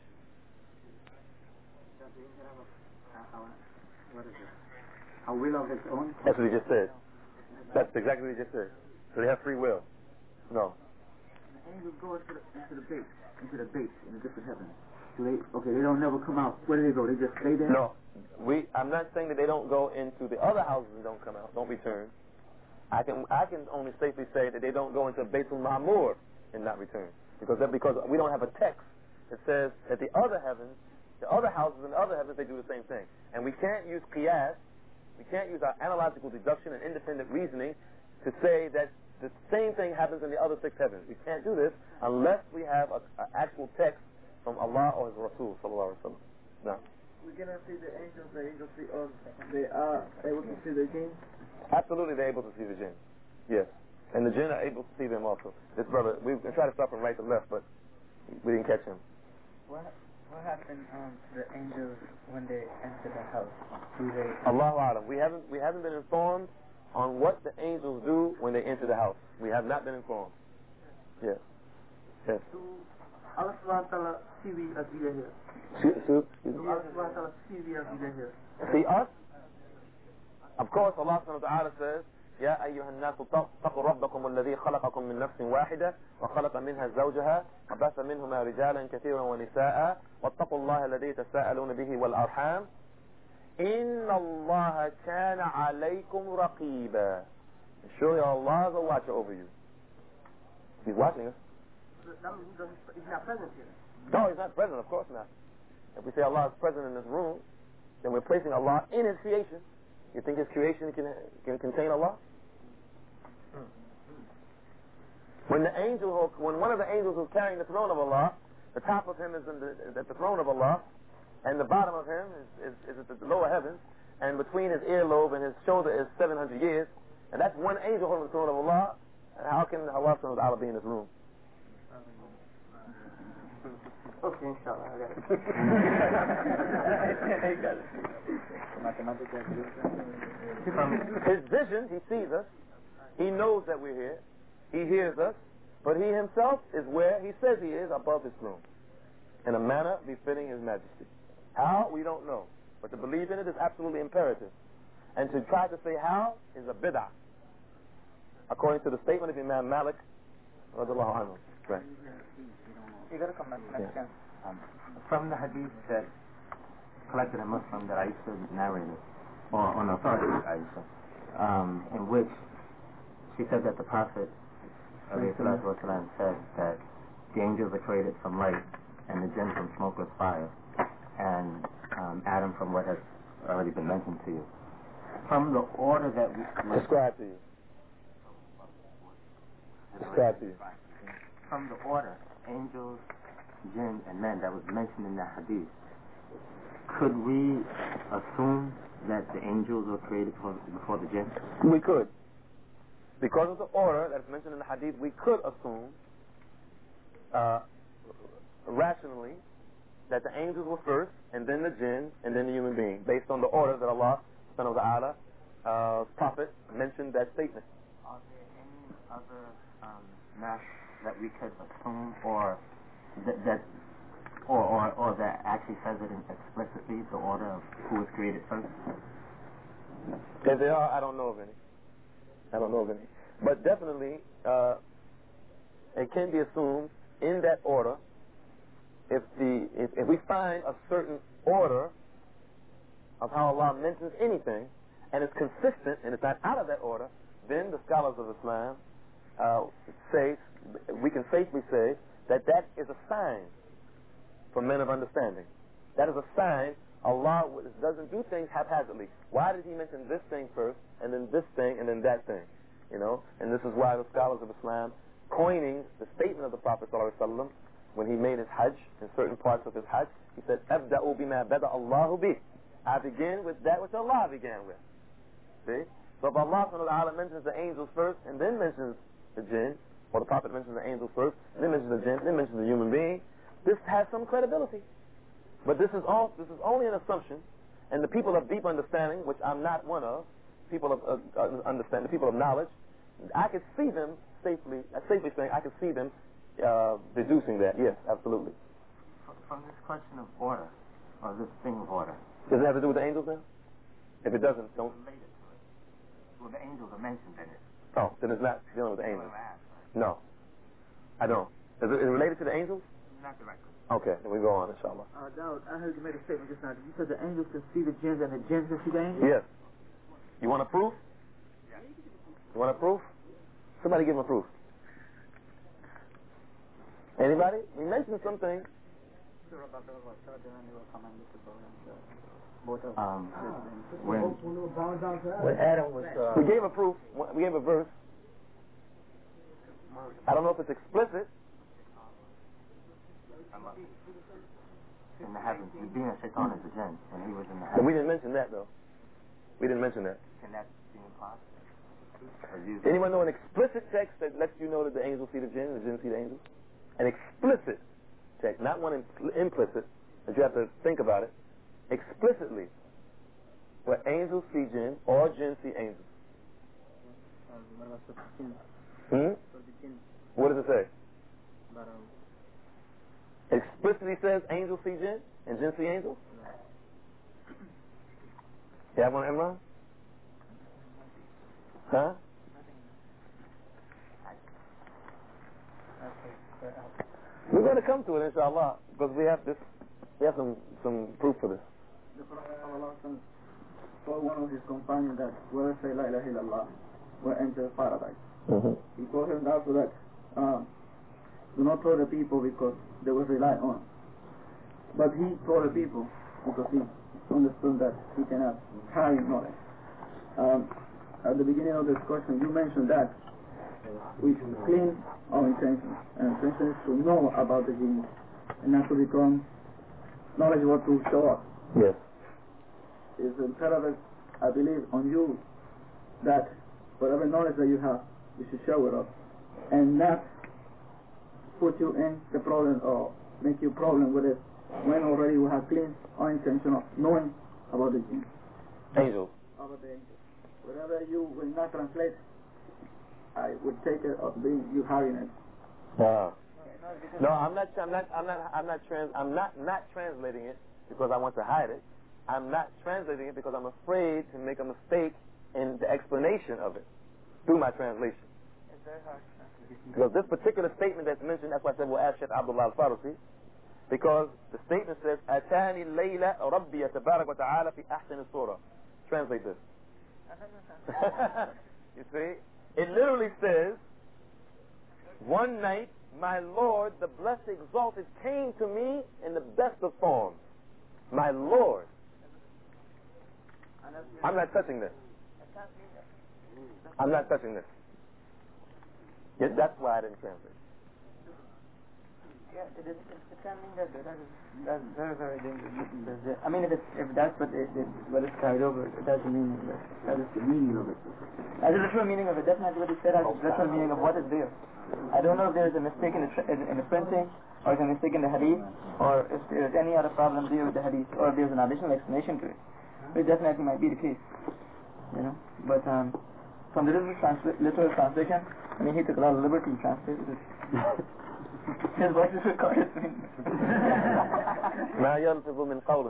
What is it? A will of his own? That's what he just said. That's exactly what he just said. So they have free will. No. The angels go into the, into the base, into the base in the different heavens. Do they? Okay, they don't never come out. Where do they go? They just stay there. No. We. I'm not saying that they don't go into the other houses and don't come out, don't return. I can. I can only safely say that they don't go into Baitul Ma'mur and not return, because that, because we don't have a text that says that the other heavens, the other houses in the other heavens, they do the same thing, and we can't use qiyas. We can't use our analogical deduction and independent reasoning to say that the same thing happens in the other six heavens. We can't do this unless we have an actual text from Allah or His Rasul sallallahu alaihi wasallam. No. We cannot see the angels. The angels see us. They are able to see the jinn. Absolutely, they're able to see the jinn. Yes, and the jinn are able to see them also. This brother, we tried to stop him right to left, but we didn't catch him. What What happened um, to the angels when they enter the house? Do they? Allahu A'lam. We haven't we haven't been informed on what the angels do when they enter the house. We have not been informed. Yes. Yes. Do Allah subhanahu wa ta'ala see we as we are here? Shoot, shoot. Do Allah subhanahu wa ta'ala see we as we are here? See us? Of course, Allah subhanahu wa ta'ala says, يا أيها الناس اتقوا ربكم الذي خلقكم من نفس واحدة وخلق منها زوجها وبث منهما رجالا كثيرا ونساء واتقوا الله الذي تساءلون به والأرحام إن الله كان عليكم رقيبا. Surely Allah is a watcher over you. He's watching us. That means he's not present here. No, He's not present, of course not. If we say Allah is present in this room, then we're placing Allah in His creation. You think His creation can, can contain Allah? When the angel, when one of the angels who's carrying the throne of Allah, the top of him is in the, at the throne of Allah, and the bottom of him is, is, is at the lower heavens, and between his earlobe and his shoulder is seven hundred years, and that's one angel holding the throne of Allah. And how can Allah subhanahu wa ta'ala be in this room? Okay, inshallah. I got it. From his vision, he sees us. He knows that we're here. He hears us. But he himself is where he says he is, above his throne, in a manner befitting his majesty. How? We don't know. But to believe in it is absolutely imperative. And to try to say how is a bid'ah, according to the statement of Imam Malik radiallahu anhu. Right. You gotta come back next time. Um, from the hadith that collected a Muslim that Aisha narrated, or on the authority of Aisha, um, in which she said that the Prophet ﷺ said that the angels are created from light and the jinn from smokeless fire, and um, Adam from what has already been mentioned to you. From the order that we describe to you. Describe to you. From the order, angels, jinn, and men that was mentioned in the hadith, could we assume that the angels were created before, before the jinn? We could. Because of the order that's mentioned in the hadith, we could assume uh, rationally that the angels were first, and then the jinn, and then the human being, based on the order that Allah subhanahu wa ta'ala, uh, Prophet, mentioned that statement. Are there any other um, math that we could assume, or that, that or, or, or that actually says it in explicitly, the order of who was created first? If there are, I don't know of any. I don't know of any. But definitely, uh, it can be assumed in that order. If the if, if we find a certain order of how Allah mentions anything, and it's consistent and it's not out of that order, then the scholars of Islam uh, say, we can safely say that that is a sign for men of understanding. That is a sign Allah doesn't do things haphazardly. Why did He mention this thing first, and then this thing, and then that thing? You know, and this is why the scholars of Islam, coining the statement of the Prophet ﷺ when he made his Hajj, in certain parts of his Hajj, he said, "Abda'u bima bada Allahu bih." I begin with that which Allah began with. See? So if Allah subhanahu wa ta'ala mentions the angels first, and then mentions the jinn, or the Prophet mentions the angels first, and then mentions the jinn, then mentions the human being, this has some credibility. But this is all. This is only an assumption, and the people of deep understanding, which I'm not one of, people of uh, uh, understanding, people of knowledge, I could see them safely, uh, safely saying, I could see them uh, deducing that. Yes, absolutely. From this question of order, or this thing of order. Does it have to do with the angels now? If it doesn't, don't. Related to it. Well, the angels are mentioned in it. Oh, then it's not dealing with the angels. Asked, right? No, I don't. Is it, is it related to the angels? Not directly. Okay, then we go on, inshallah. Uh, Daud, I heard you made a statement just now. You said the angels can see the jinns and the jinns can see the angels? Yes. You want a proof? Yes. You want a proof? Somebody give him a proof. Anybody? We mentioned something. Um, when, When Adam was, uh, We gave a proof. We gave a verse. I don't know if it's explicit. in the heavens, the being of Shaitan is the jinn, and he was in the But heavens. we didn't mention that, though. We didn't mention that. Can that be implied? Or used? Anyone know an explicit text that lets you know that the angels see the jinn and the jinn see the angels? An explicit text, not one impl- implicit, that you have to think about it. Explicitly, where angels see jinn or jinn see angels. Hmm? What does it say? Explicitly says angels see jinn and jinn see angels? You have one, Imran? Huh? We're going to come to it, inshallah, because we have this, we have some some proof for this. The Prophet ﷺ told one of his companions that whoever say La ilaha illallah will enter paradise. Mm-hmm. He told him after that, um, do not throw the people because they will rely on. But he told the people because he understood that he cannot carry knowledge. Um, at the beginning of this question, you mentioned that we should clean our intentions. And intention is to know about the jinn and not to become knowledgeable to show up. Yes. It's imperative, I believe, on you that whatever knowledge that you have, you should show it up and not put you in the problem or make you problem with it when already we have clean our intention of knowing about the jinn. Angels. About the angels. Whatever you will not translate, I would take it of being you having it. Uh, no, I'm not. I'm not. I'm not. I'm not trans. I'm not not translating it because I want to hide it. I'm not translating it because I'm afraid to make a mistake in the explanation of it through my translation. It's very hard. Because this particular statement that's mentioned, that's why I said we'll ask Sheikh Abdullah Al-Farisi, because the statement says, "Atani layla Rabbi tabarak wa ta'ala fi ahsan surah." Translate this. You see, it literally says, "One night, my Lord, the blessed exalted, came to me in the best of forms." My Lord. I'm not touching this. I'm not touching this. Yeah, that's why I didn't translate. Yeah, it, it, it can mean that. That is, that's very, very dangerous. I mean, if it's, if that's what it, it what it's carried over, it doesn't mean that. That is the meaning of it. That's the literal meaning of it. Definitely what he said has the literal meaning of what is there. I don't know if there is a mistake in the, in, in the printing, or is a mistake in the hadith, or if there is any other problem there with the hadith, or if there's an additional explanation to it. It definitely might be the case. You know? But um, from the literal, transla- literal translation, I mean, he took a lot of liberty in translating it. His voice is recorded. ما يلفظ من قول.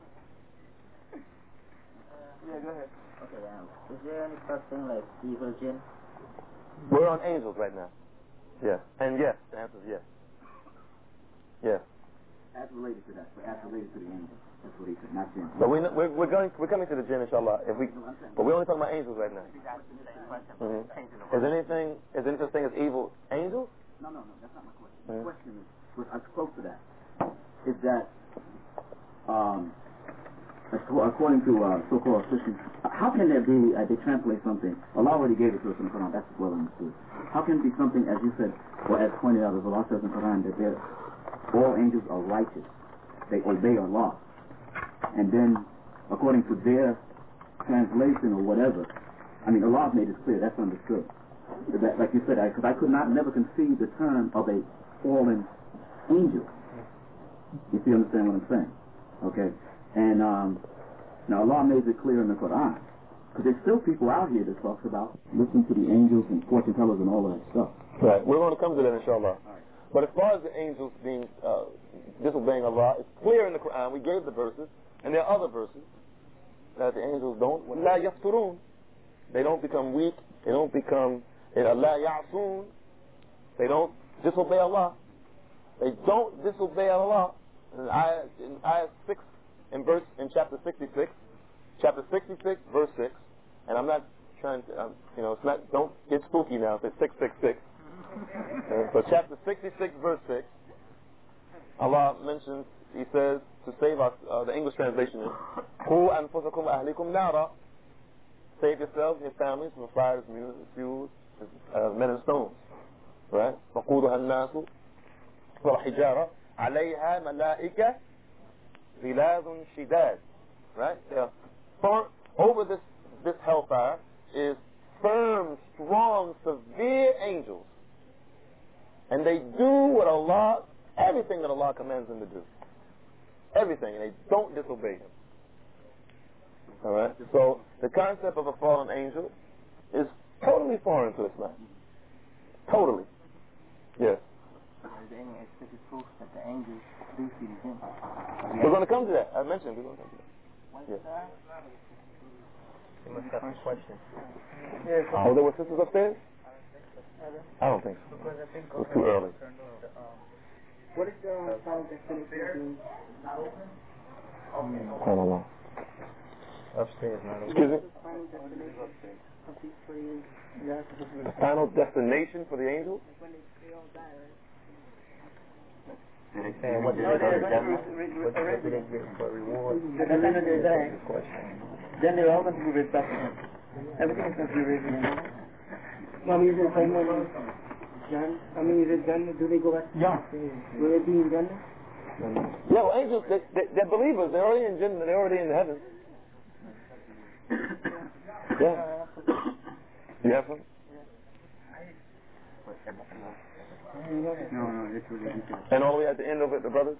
Yeah, go ahead. Okay, um, is there any such thing like evil jinn? We're on angels right now. Yes. And yes, the answer is yes. Yes. That's related to that. That's related to the angels. That's what he said, not jinn. But we, we're, we're going, we're coming to the jinn, inshallah. If we, but we're only talking about angels right now. Mm-hmm. Is there anything, is there any such thing as evil angels? No, no, no, that's not my question. Mm-hmm. The question is, was as close to that, is that, um, according to uh, so-called Christians, how can there be, uh, they translate something, Allah already gave it to us in the Quran, that's well understood. How can it be something, as you said, or as pointed out, as Allah says in the Quran, that they're, all angels are righteous, they obey Allah, and then, according to their translation or whatever, I mean, Allah made it clear, that's understood. That, like you said, because I, I could not never conceive the term of a fallen angel. If you understand what I'm saying. Okay? And um, now Allah made it clear in the Quran. Because there's still people out here that talks about listening to the angels and fortune tellers and all that stuff. Right. We're going to come to that, inshallah. Right. But as far as the angels being uh, disobeying Allah, it's clear in the Quran. We gave the verses, and there are other verses that the angels don't. La yafturun. They don't become weak. They don't become la ya'sun. They don't disobey Allah. They don't disobey Allah. In ayah, in ayah six, in verse in chapter sixty-six, chapter sixty-six, verse six. And I'm not trying to, um, you know, it's not. Don't get spooky now. If it's six six six. Uh, so chapter sixty-six, verse six, Allah mentions. He says to save us. Uh, the English translation is, "Qu anfusakum ahlikum nara." Save yourselves and your families from fires, fuels, uh, men and stones. Right? وَقُودُهَا النَّاسُ وَالْحِجَارَةُ عَلَيْهَا مَلَائِكَةٌ غِلَاظٌ شِدَادٌ. Right? Yeah. For over this this hellfire is firm, strong, severe angels, and they do what Allah, everything that Allah commands them to do, everything, and they don't disobey Him. All right. So the concept of a fallen angel is totally foreign to Islam. Totally. Yes. Is there any explicit proof that the angels do see the jinn? We're going to come to that. I mentioned we're going to come to that. What's Yes. that? You must have a question. Yes. Oh, there were sisters upstairs? I don't think so. It was too early. What is the final destination? I don't know. Upstairs, not Excuse me? Final destination of these three. The final destination for the angels? Did they say what did they get? What did they get for reward? At the end of the day, then they're all going to be raised back again. Everything is going to be raised again. Mommy, is it Jannah? Jannah? I mean, is it Jannah? Do they go back? Yeah. Will they be in Jannah? Yeah, well, angels, they, they, they're believers. They're already in Jannah. They're already in heaven. Yeah. You have some? No, no, it's really detailed. And all the way at the end of it, the brothers?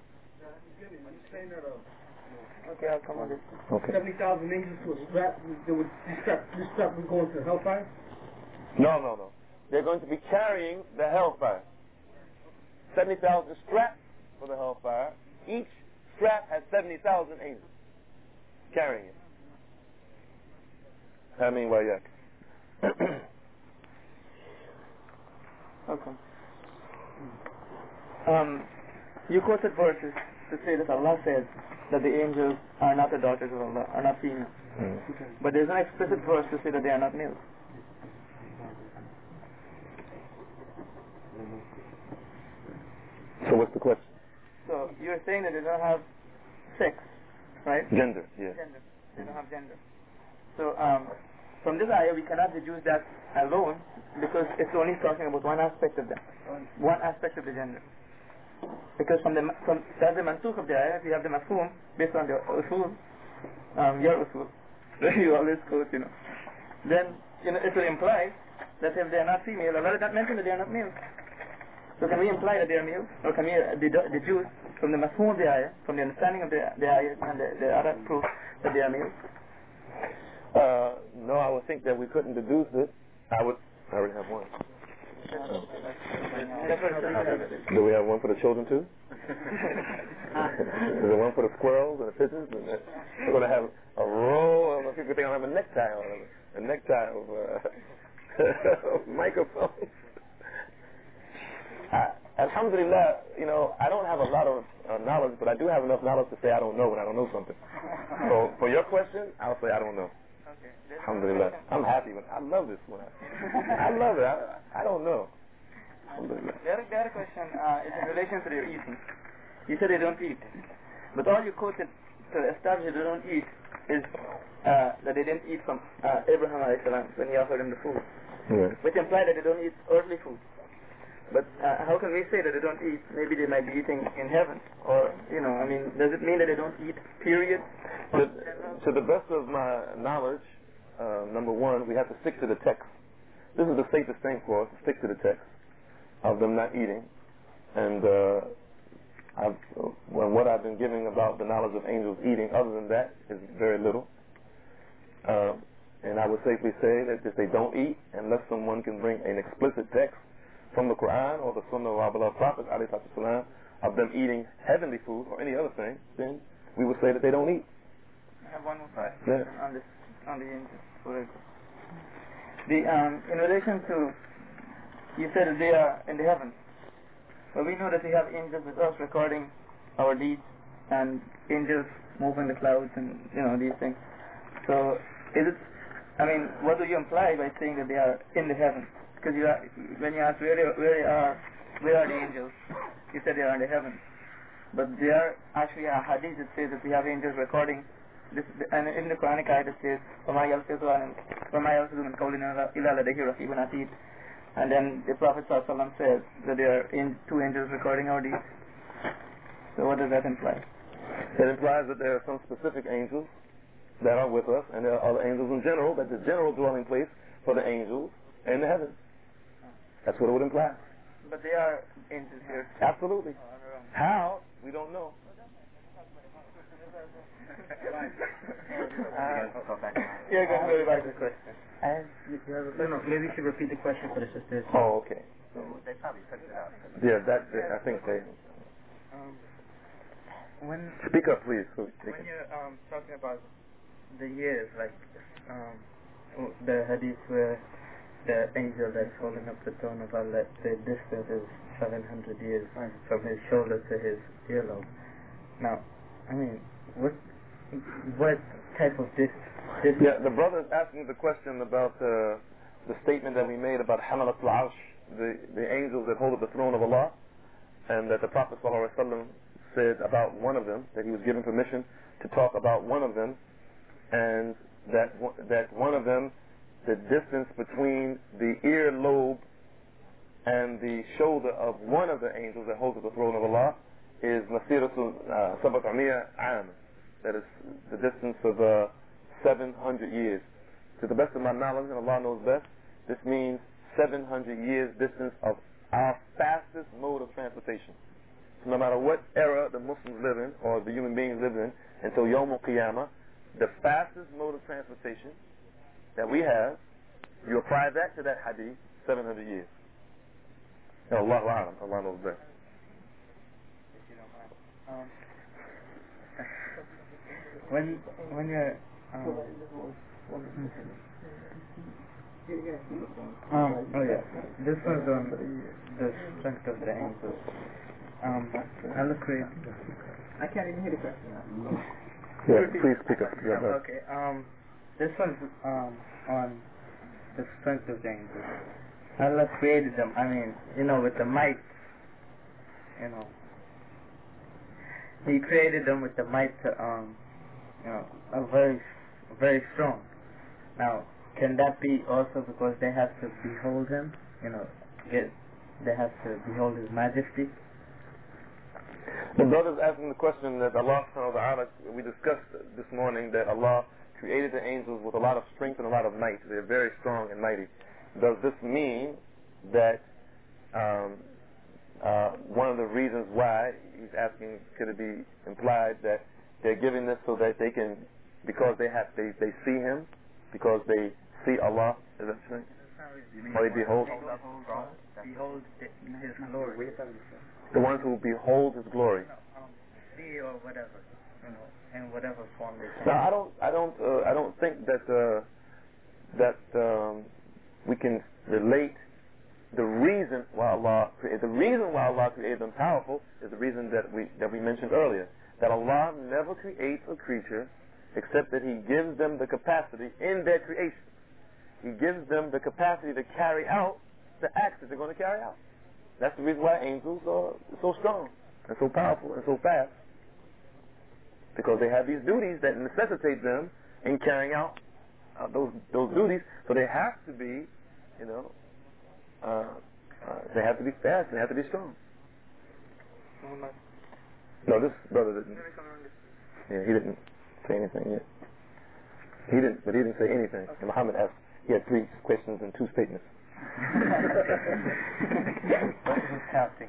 Okay, I'll come on this. Okay. seventy thousand angels to a strap, they would, this strap, this strap would go into hellfire? No, no, no. They're going to be carrying the hellfire. seventy thousand straps for the hellfire. Each strap has seventy thousand angels carrying it. I mean, well, yeah. Okay. Um, you quoted verses to say that Allah says that the angels are not the daughters of Allah, are not female. Mm. But there's an explicit verse to say that they are not male. So what's the question? So you're saying that they don't have sex, right? Gender, yeah. Gender. They don't have gender. So um, from this ayah we cannot deduce that alone because it's only talking about one aspect of them, one aspect of the gender. Because from the from that's the mansukh of the ayah, we have the mafhum based on the usul, um, your usul. You always quote, you know. Then you know it will imply that if they are not female, Allah did not mention that they are not male. So can we imply that they are male, or can we uh, dedu- deduce from the mafhum of the ayah, from the understanding of the the ayah and the, the other proof that they are male? Uh, no, I would think that we couldn't deduce it. I would. I already have one. Do we have one for the children too? Is there one for the squirrels and the pigeons? And the, we're going to have a row. I don't know if people think I have a necktie on. A necktie of uh, microphones. I, alhamdulillah, you know, I don't have a lot of uh, knowledge, but I do have enough knowledge to say I don't know when I don't know something. So for your question, I'll say I don't know. Okay. Alhamdulillah. I'm happy with I love this one. I love it. I, I don't know. Alhamdulillah. The other, the other question uh, is in relation to their eating. You said they don't eat. But all you quoted to establish they don't eat is uh, that they didn't eat from uh, Abraham alayhi salam when he offered him the food. Yeah. Which implied that they don't eat earthly food. But uh, how can we say that they don't eat? Maybe they might be eating in heaven. Or, you know, I mean, does it mean that they don't eat, period? To, to the best of my knowledge, uh, number one, we have to stick to the text. This is the safest thing for us, to stick to the text of them not eating. And uh, I've, well, what I've been giving about the knowledge of angels eating, other than that, is very little. Uh, and I would safely say that if they don't eat, unless someone can bring an explicit text from the Quran or the Sunnah of our beloved Prophet, alayhi salatu wasalam, of them eating heavenly food or any other thing, then we would say that they don't eat. I have one more question Yeah. on this, on the angels. The um, in relation to, you said that they are in the heavens. Well, we know that we have angels with us recording our deeds, and angels moving the clouds, and you know these things. So, is it? I mean, what do you imply by saying that they are in the heavens? Because you are, when you ask where they, where they are, where are the angels? You said they are in the heavens, but there are actually a hadith that says that we have angels recording. This, and in the Quranic ayat it says, وَمَا يَلْفِظُ مِنْ قَوْلٍ إِلَّا لَدَيْهِ رَقِيبٌ عَتِيدٌ. And then the Prophet ﷺ says that there are in, two angels recording our deeds. So what does that imply? It implies that there are some specific angels that are with us, and there are other angels in general, that the general dwelling place for the angels in the heavens. That's what it would imply. But they are angels here. Absolutely. How? We don't know. You're going to go back to the question. As you, no, no, maybe you should repeat the question for the sisters. Oh, okay. So they probably figured it out. Yeah, that, I think they... Um, when Speak up, please. So when you're um, talking about the years, like um, the hadith where the angel that's holding up the throne of Allah, the distance is seven hundred years from his shoulder to his earlobe. Now, I mean, what what type of dis distance? Yeah, the brother is asking the question about uh, the statement that we made about Hamalatul Arsh, the, the angels that hold up the throne of Allah, and that the Prophet ﷺ said about one of them, that he was given permission to talk about one of them, and that one, that one of them, the distance between the earlobe and the shoulder of one of the angels that holds up the throne of Allah is Masiratul Sab'atamiya Am. That is the distance of uh, seven hundred years. To the best of my knowledge, and Allah knows best, this means seven hundred years distance of our fastest mode of transportation. So no matter what era the Muslims live in, or the human beings live in, until Yawm al-Qiyamah, the fastest mode of transportation that we have, you apply that to that hadith, seven hundred years. And Allahu A'lam, Allah knows best. Um, when when you're um, um oh yeah, this was on the strength of the angels. Um, Allah created. I can't even hear the question. Yeah, please pick up. Yeah, no. Okay. Um, this one's um on the strength of the angels. Allah created them. I mean, you know, with the might. You know, He created them with the might to um, you know, a very, very strong. Now, can that be also because they have to behold Him? You know, get they have to behold His majesty. The brother's asking the question that Allah subhanahu wa ta'ala, we discussed this morning that Allah created the angels with a lot of strength and a lot of might. They're very strong and mighty. Does this mean that um, uh, one of the reasons why, he's asking, could it be implied that they're giving this so that they can, because they have, they, they see Him, because they see Allah, is that right? Or they behold? Behold His glory. The ones who behold His glory. See or whatever, you know, in whatever form they can. Now, I don't, I don't, uh, I don't think that uh, that um, we can relate the reason why Allah created. The reason why Allah created them powerful is the reason that we that we mentioned earlier. That Allah never creates a creature except that He gives them the capacity in their creation. He gives them the capacity to carry out the acts that they're going to carry out. That's the reason why angels are so strong and so powerful and so fast. Because they have these duties that necessitate them in carrying out uh, those those duties. So they have to be, you know, uh, uh, they have to be fast. They have to be strong. No, this brother didn't. Yeah, he didn't say anything yet. He didn't, but he didn't say anything. And Muhammad asked. He had three questions and two statements. Who's counting?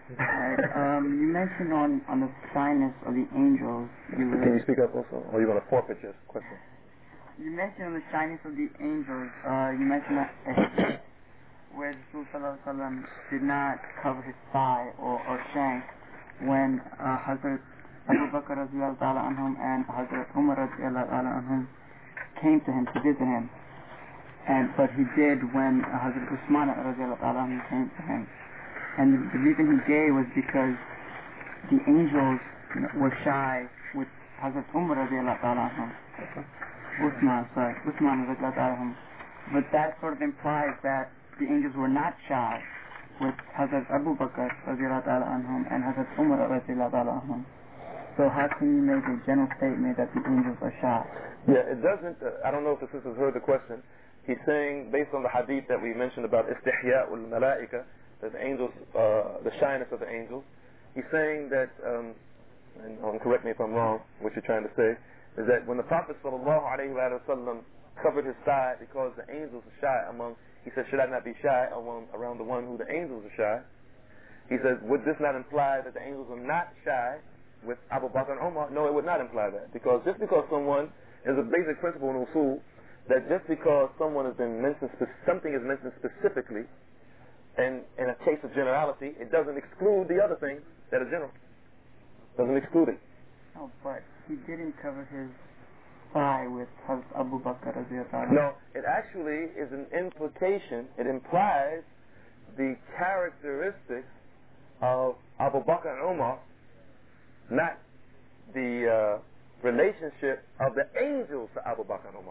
Right. Um, you mentioned on, on the shyness of the angels. You were, Can you speak up also? Or you want to forfeit your question? You mentioned on the shyness of the angels. Uh, you mentioned that a hadith where Rasul Sallallahu Alaihi Wasallam did not cover his thigh or, or shank when uh, Hazrat Abu Bakr radiallahu ta'ala anhum and Hazrat Umar radiallahu ta'ala anhum came to him to visit him. And but he did when uh, Hazrat Usman radiallahu ta'ala anhum came to him. And the, the reason he gave was because the angels, you know, were shy with Hazrat Umar radiallahu ta'ala anhum. Usman, sorry, Usman radiallahu ta'ala anhum. But that sort of implies that the angels were not shy with Hazrat Abu Bakr radiallahu ta'ala anhum and Hazrat Umar radiallahu ta'ala anhum. So how can you make a general statement that the angels are shy? Yeah, it doesn't, uh, I don't know if the sisters heard the question. He's saying, based on the hadith that we mentioned about istihya ul malaika, that the angels, uh, the shyness of the angels, he's saying that, um, and um, correct me if I'm wrong, what you're trying to say, is that when the Prophet sallallahu alaihi wasallam covered his thigh because the angels are shy among, he said, should I not be shy among, around the one who the angels are shy? He says, would this not imply that the angels are not shy with Abu Bakr and Umar? No, it would not imply that. Because just because someone, is a basic principle in usul, that just because someone has been mentioned, something is mentioned specifically, and in a case of generality, it doesn't exclude the other things that are general. Doesn't exclude it. Oh, but he didn't cover his thigh with Hazrat Abu Bakr radiallahu ta'ala. No, it actually is an implication. It implies the characteristics of Abu Bakr and Umar, not the uh, relationship of the angels to Abu Bakr and Umar.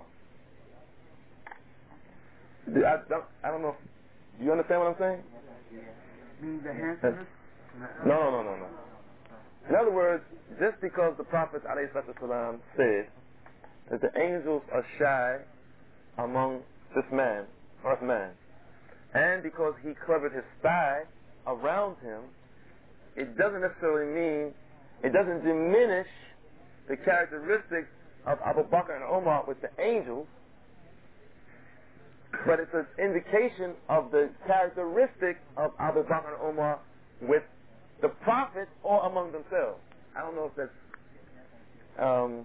Do, I, don't, I don't know. Do you understand what I'm saying? Means the answer? No, no, no, no, no. In other words, just because the Prophet ﷺ said that the angels are shy among this man, earth man, and because he covered his thigh around him, it doesn't necessarily mean, it doesn't diminish the characteristics of Abu Bakr and Umar with the angels, but it's an indication of the characteristic of Abu Bakr and Umar with the Prophet or among themselves. I don't know if that's... Um,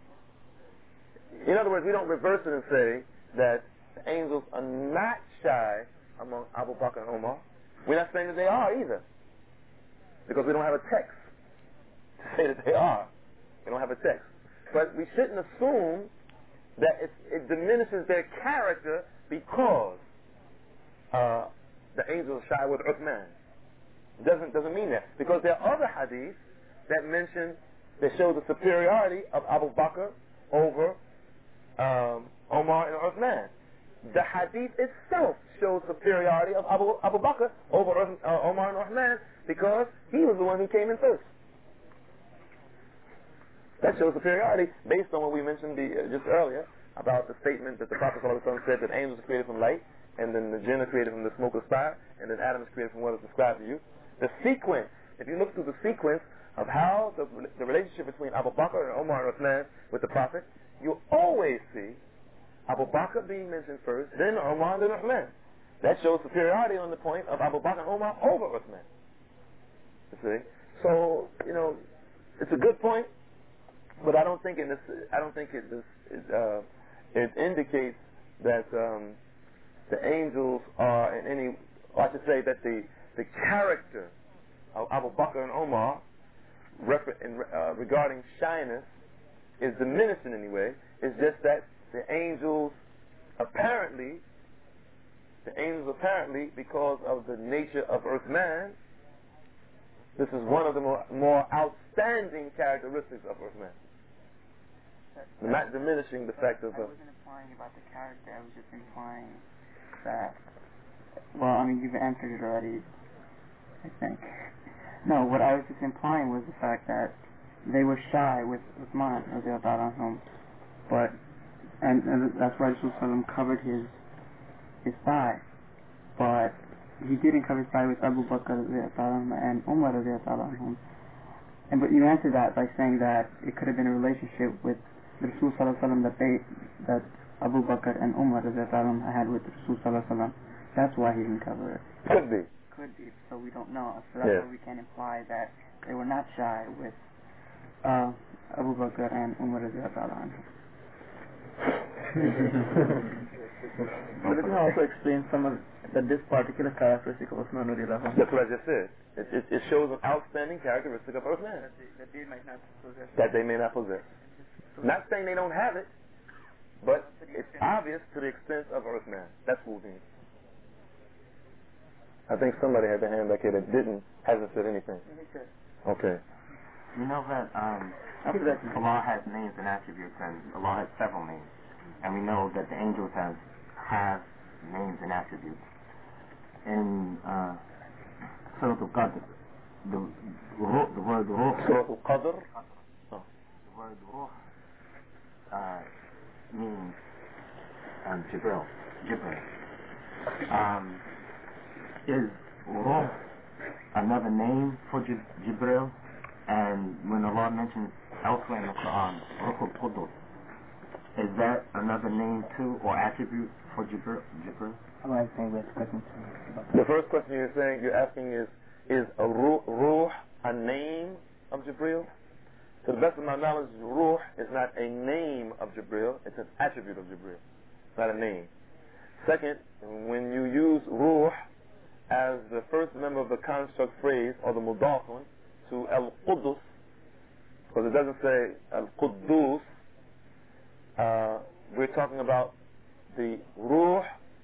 in other words, we don't reverse it and say that the angels are not shy among Abu Bakr and Umar. We're not saying that they are either, because we don't have a text to say that they are. We don't have a text. But we shouldn't assume that it, it diminishes their character because uh, the angels are shy with Uthman. It doesn't, doesn't mean that. Because there are other hadiths that mention, that show the superiority of Abu Bakr over um, Omar and Uthman. The hadith itself shows superiority of Abu, Abu Bakr over uh, Omar and Uthman because he was the one who came in first. That shows superiority based on what we mentioned the, uh, just earlier about the statement that the Prophet ﷺ said that angels are created from light, and then the jinn are created from the smoke of fire, and then Adam is created from what is described to you. The sequence, if you look through the sequence of how the, the relationship between Abu Bakr and Omar and Uthman with the Prophet, you always see Abu Bakr being mentioned first, then Omar, then Uthman. That shows superiority on the point of Abu Bakr and Omar over Uthman. You see? So, you know, it's a good point, but I don't think in this, I don't think it, this, it, uh, it indicates that um, the angels are in any, or I should say that the the character of Abu Bakr and Omar refer, in, uh, regarding shyness is diminished in any way. It's just that the angels apparently, the angels apparently, because of the nature of Uthman, this is one of the more, more outstanding characteristics of Uthman. Not diminishing the fact of... I wasn't implying about the character, I was just implying that, well, I mean, you've answered it already, I think. No, what I was just implying was the fact that they were shy with Uthman, but, and, and that's why Rasul covered his his thigh, but he didn't cover his thigh with Abu Bakr and Umar. And but you answered that by saying that it could have been a relationship with the Rasul that they, that Abu Bakr and Umar had with the Rasul. That's why he didn't cover it. Could be. Could be. So we don't know. So that's Yeah. why we can imply that they were not shy with uh, Abu Bakr and Umar radiallahu anhu. But it can also explain some of the, this particular characteristic of Uthman radiallahu anhu. That's what I just said. It, it, it shows an outstanding characteristic of Uthman That they, that they might not possess. that they may not possess. Not saying they don't have it, but it's obvious to the extent of Uthman. That's what we mean. I think somebody had their hand back here that didn't, hasn't said anything. Okay. You know that um, Allah has names and attributes, and Allah has several names. And we know that the angels have, have names and attributes. In uh, Surah Al-Qadr, the, the word Ruh, Surah Al-Qadr, the word Ruh uh, means um, Jibril. Jibril. Um, is Ruh another name for Jib- Jibril? And when Allah mentions elsewhere in the Quran, Ruh al-Qudus, is that another name too, or attribute for Jibril? Jibril? I think that's question the first question you're saying, you're asking is, is a ruh, ruh a name of Jibril? To the best of my knowledge, ruh is not a name of Jibril, it's an attribute of Jibril, not a name. Second, when you use ruh as the first member of the construct phrase, or the mudafun, to al-Qudus, because it doesn't say al-Quddus, uh, we're talking about the ruh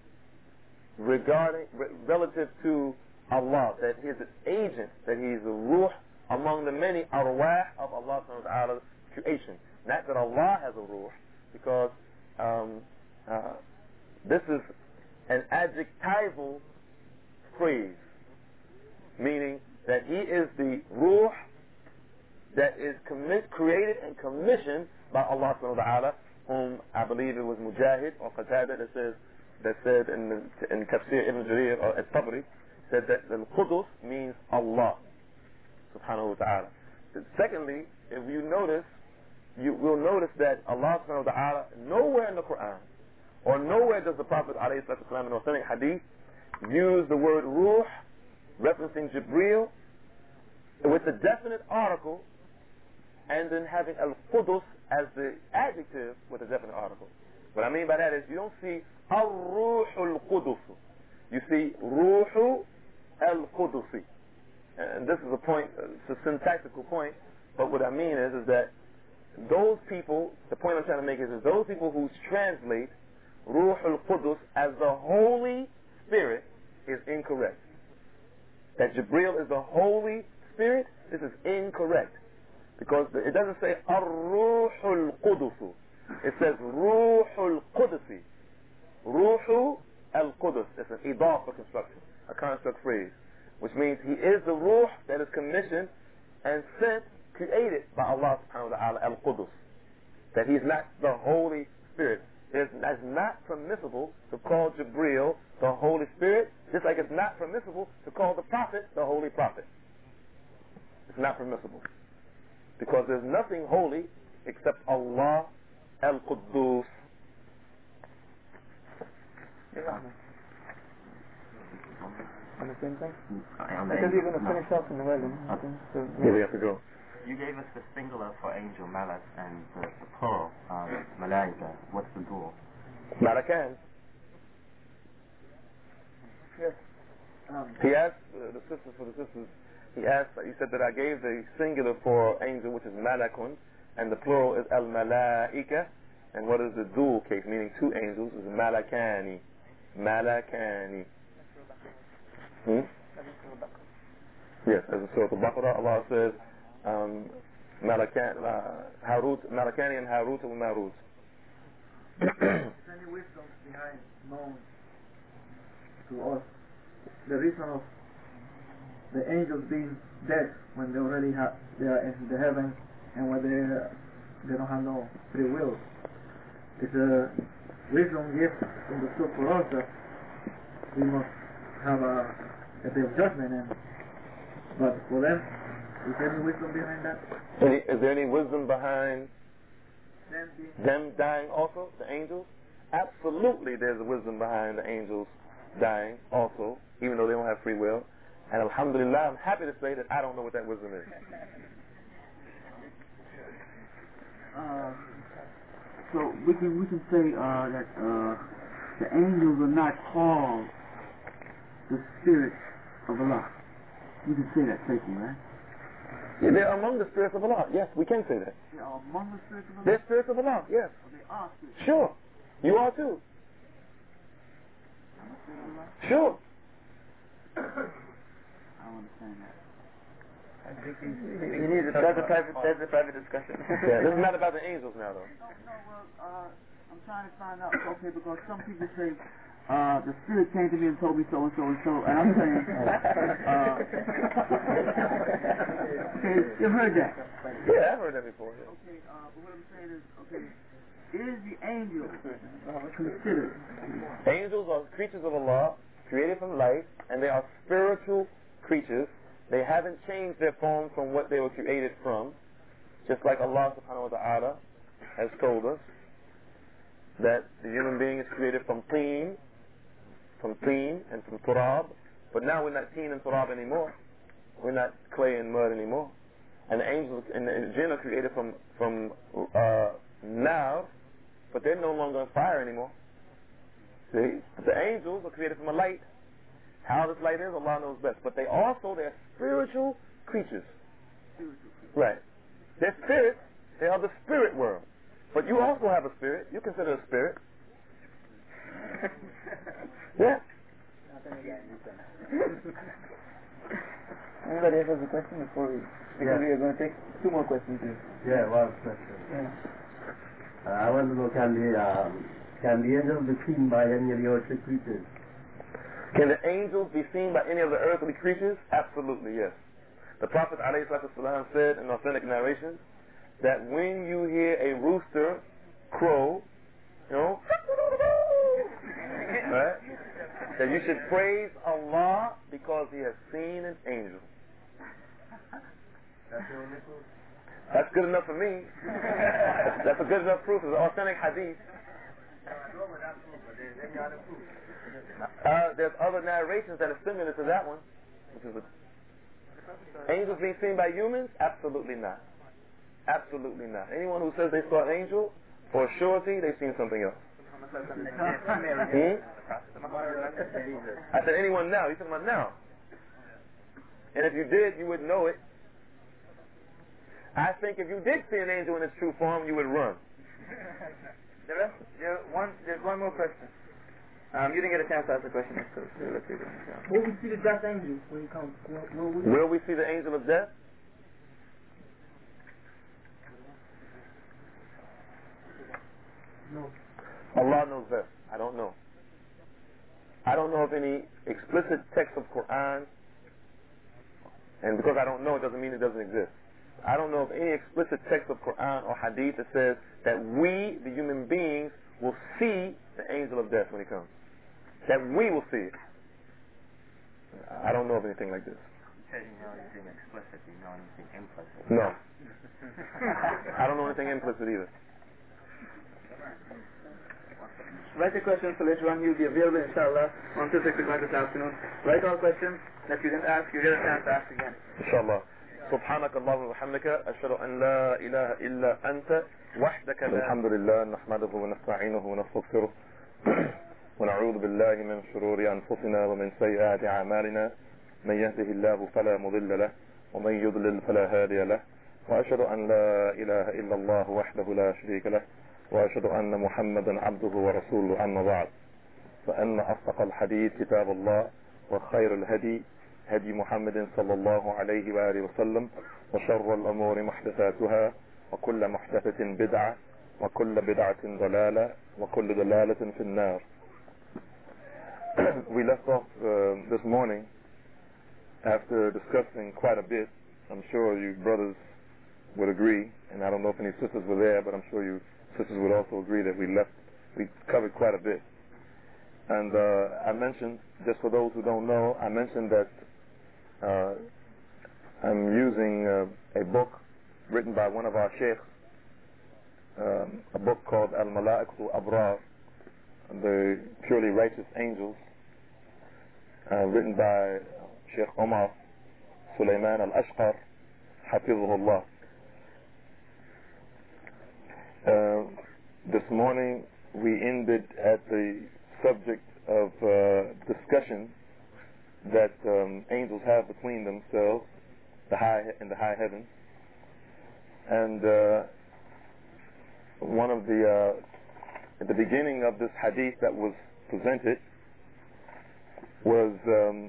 regarding, re- relative to Allah, that He is an agent, that He is a ruh among the many arwah of Allah subhanahu wa ta'ala's creation. Not that Allah has a ruh, because um, uh, this is an adjectival phrase, meaning that He is the ruh that is commi- created and commissioned by Allah subhanahu wa ta'ala, whom I believe it was Mujahid or Qatada that says, that said in the, in Tafsir Ibn Jarir or At-Tabri, said that the Qudus means Allah subhanahu wa ta'ala. Secondly, if you notice, you will notice that Allah subhanahu wa ta'ala, nowhere in the Quran, or nowhere does the Prophet alayhi salatu wasalam in authentic hadith use the word ruh, referencing Jibreel, with the definite article, and then having al-Qudus as the adjective with a definite article. What I mean by that is you don't see al-Ruh al-Qudus. You see Ruhu al-Qudusi. And this is a point, it's a syntactical point, but what I mean is, is that those people, the point I'm trying to make is, is those people who translate Ruh al-Qudus as the Holy Spirit is incorrect. That Jibreel is the Holy Spirit, this is incorrect. Because it doesn't say Ar-Ruh al-Qudus. It says Ruh al-Qudusi. Ruhu al-Qudus. It's an idafa construction, a construct phrase, which means He is the Ruh that is commissioned and sent, created by Allah subhanahu wa ta'ala al-Qudus. That He's not the Holy Spirit. It's not permissible to call Jibreel the Holy Spirit, just like it's not permissible to call the Prophet the Holy Prophet. It's not permissible. Because there's nothing holy except Allah al-Quddus. On the same thing? On the Because you're angel, going to no. finish off in the wedding. Okay. So, Here we have to go. You gave us the singular for angel, malak, and the, the plural, um, malaika. What's the dual? Malakan. yes. Um, He asked uh, the sisters, for the sisters, he asked, he said that I gave the singular for angel, which is malakun, and the plural is al-malaika, and what is the dual case, meaning two angels, is malakani. Malakani. Hmm? Yes, as in Surah Al-Baqarah, Allah says, um, Malakan, uh, Harut, Malakani and Harut and Marut. Any wisdom behind known to us the reason of the angels being dead when they already have they are in the heavens and when they they don't have no free will. It's a wisdom gift from the soul for us that we must have a, a day of judgment, and but for them, is there any wisdom behind that? Any, is there any wisdom behind Them being them dying also, the angels? Absolutely there's a wisdom behind the angels dying also, even though they don't have free will. And alhamdulillah, I'm happy to say that I don't know what that wisdom is. Uh, so we can we can say uh, that uh, the angels are not called the spirits of Allah. You can say that safely, right? Yeah, they're among the spirits of Allah. Yes, we can say that. They are among the spirits of Allah. They're spirits of Allah. Yes. Or they are spirits. Sure. You are too. I'm a spirit of Allah. Sure. I don't understand that. I think you, you need to, that's a private that's a private discussion. Yeah, this is not about the angels now, though. No, no, well, uh, I'm trying to find out, okay, because some people say, uh, the spirit came to me and told me so and so and so, and I'm saying, uh, okay, you heard that? Yeah, I've heard that before. Yeah. Okay, uh, but what I'm saying is, okay, is the angel considered? Angels are creatures of Allah, created from light, and they are spiritual creatures. They haven't changed their form from what they were created from, just like Allah subhanahu wa ta'ala has told us that the human being is created from teen, from teen and from turab, but now we're not teen and turab anymore. We're not clay and mud anymore. And the angels and the jinn are created from from uh, nar, but they're no longer on fire anymore. See, the angels are created from a light. How this light is, Allah knows best. But they also, they're spiritual creatures. Right. They're spirits. They are the spirit world. But you also have a spirit. You consider a spirit. Yeah. Anybody else has a question before we, because Yeah. we are going to take two more questions here. Yeah, one question. Yeah. Uh, I want to know, can the, um, can the angels be seen by any of the earthly creatures? Can the angels be seen by any of the earthly creatures? Absolutely, yes. The Prophet ﷺ said in authentic narrations that when you hear a rooster crow, you know, right, that you should praise Allah because He has seen an angel. That's the only proof? That's good enough for me. That's, that's a good enough proof. It's an authentic hadith. Uh, there's other narrations that are similar to that one. Which is a, angels being seen by humans? Absolutely not. Absolutely not. Anyone who says they saw an angel, for surety, they've seen something else. Hmm? I said anyone now. You're talking about now. And if you did, you would know it. I think if you did see an angel in its true form, you would run. The rest, there, one, there's one more question. Um, you didn't get a chance to ask the question. So let's see. Will we see the death angel when he comes? Will, will we? Will we see the angel of death? No. Allah knows best. I don't know. I don't know of any explicit text of Quran, and because I don't know, it doesn't mean it doesn't exist. I don't know of any explicit text of Quran or Hadith that says that we, the human beings, will see the angel of death when he comes. That we will see it. I don't know of anything like this. You said you know anything explicit, you know anything implicit. No. I don't know anything implicit either. Write the questions for later on. You'll be available, inshallah, on two six o'clock this afternoon. Write all questions that you didn't ask. You get a chance to ask again. Inshallah. سبحانك اللهم وبحمدك أشهد أن لا إله إلا أنت وحدك لا الحمد لله نحمده ونستعينه ونستغفره ونعوذ بالله من شرور أنفسنا ومن سيئات أعمالنا من يهده الله فلا مضل له ومن يضلل فلا هادي له وأشهد أن لا إله إلا الله وحده لا شريك له وأشهد أن محمدا عبده ورسوله أما بعد فإن أصدق الحديث كتاب الله وخير الهدي هدي محمد صلى الله عليه وآله وسلم وشر الأمور محدثاتها وكل محدثة بدعة وكل بدعة ضلالة وكل ضلالة في النار. We left off uh, this morning after discussing quite a bit. I'm sure you brothers would agree, and I don't know if any sisters were there, but I'm sure you sisters would also agree that we left, we covered quite a bit. And uh, I mentioned, just for those who don't know, I mentioned that uh, I'm using uh, a book written by one of our sheikhs, um, a book called Al-Mala'ikatul Abrar, the purely righteous angels, uh, written by Sheikh Omar Sulaiman Al-Ashqar, Hafizahullah. Uh, this morning we ended at the subject of uh, discussion that um, angels have between themselves, the high in the high heavens, and uh, one of the uh, at the beginning of this hadith that was presented was um,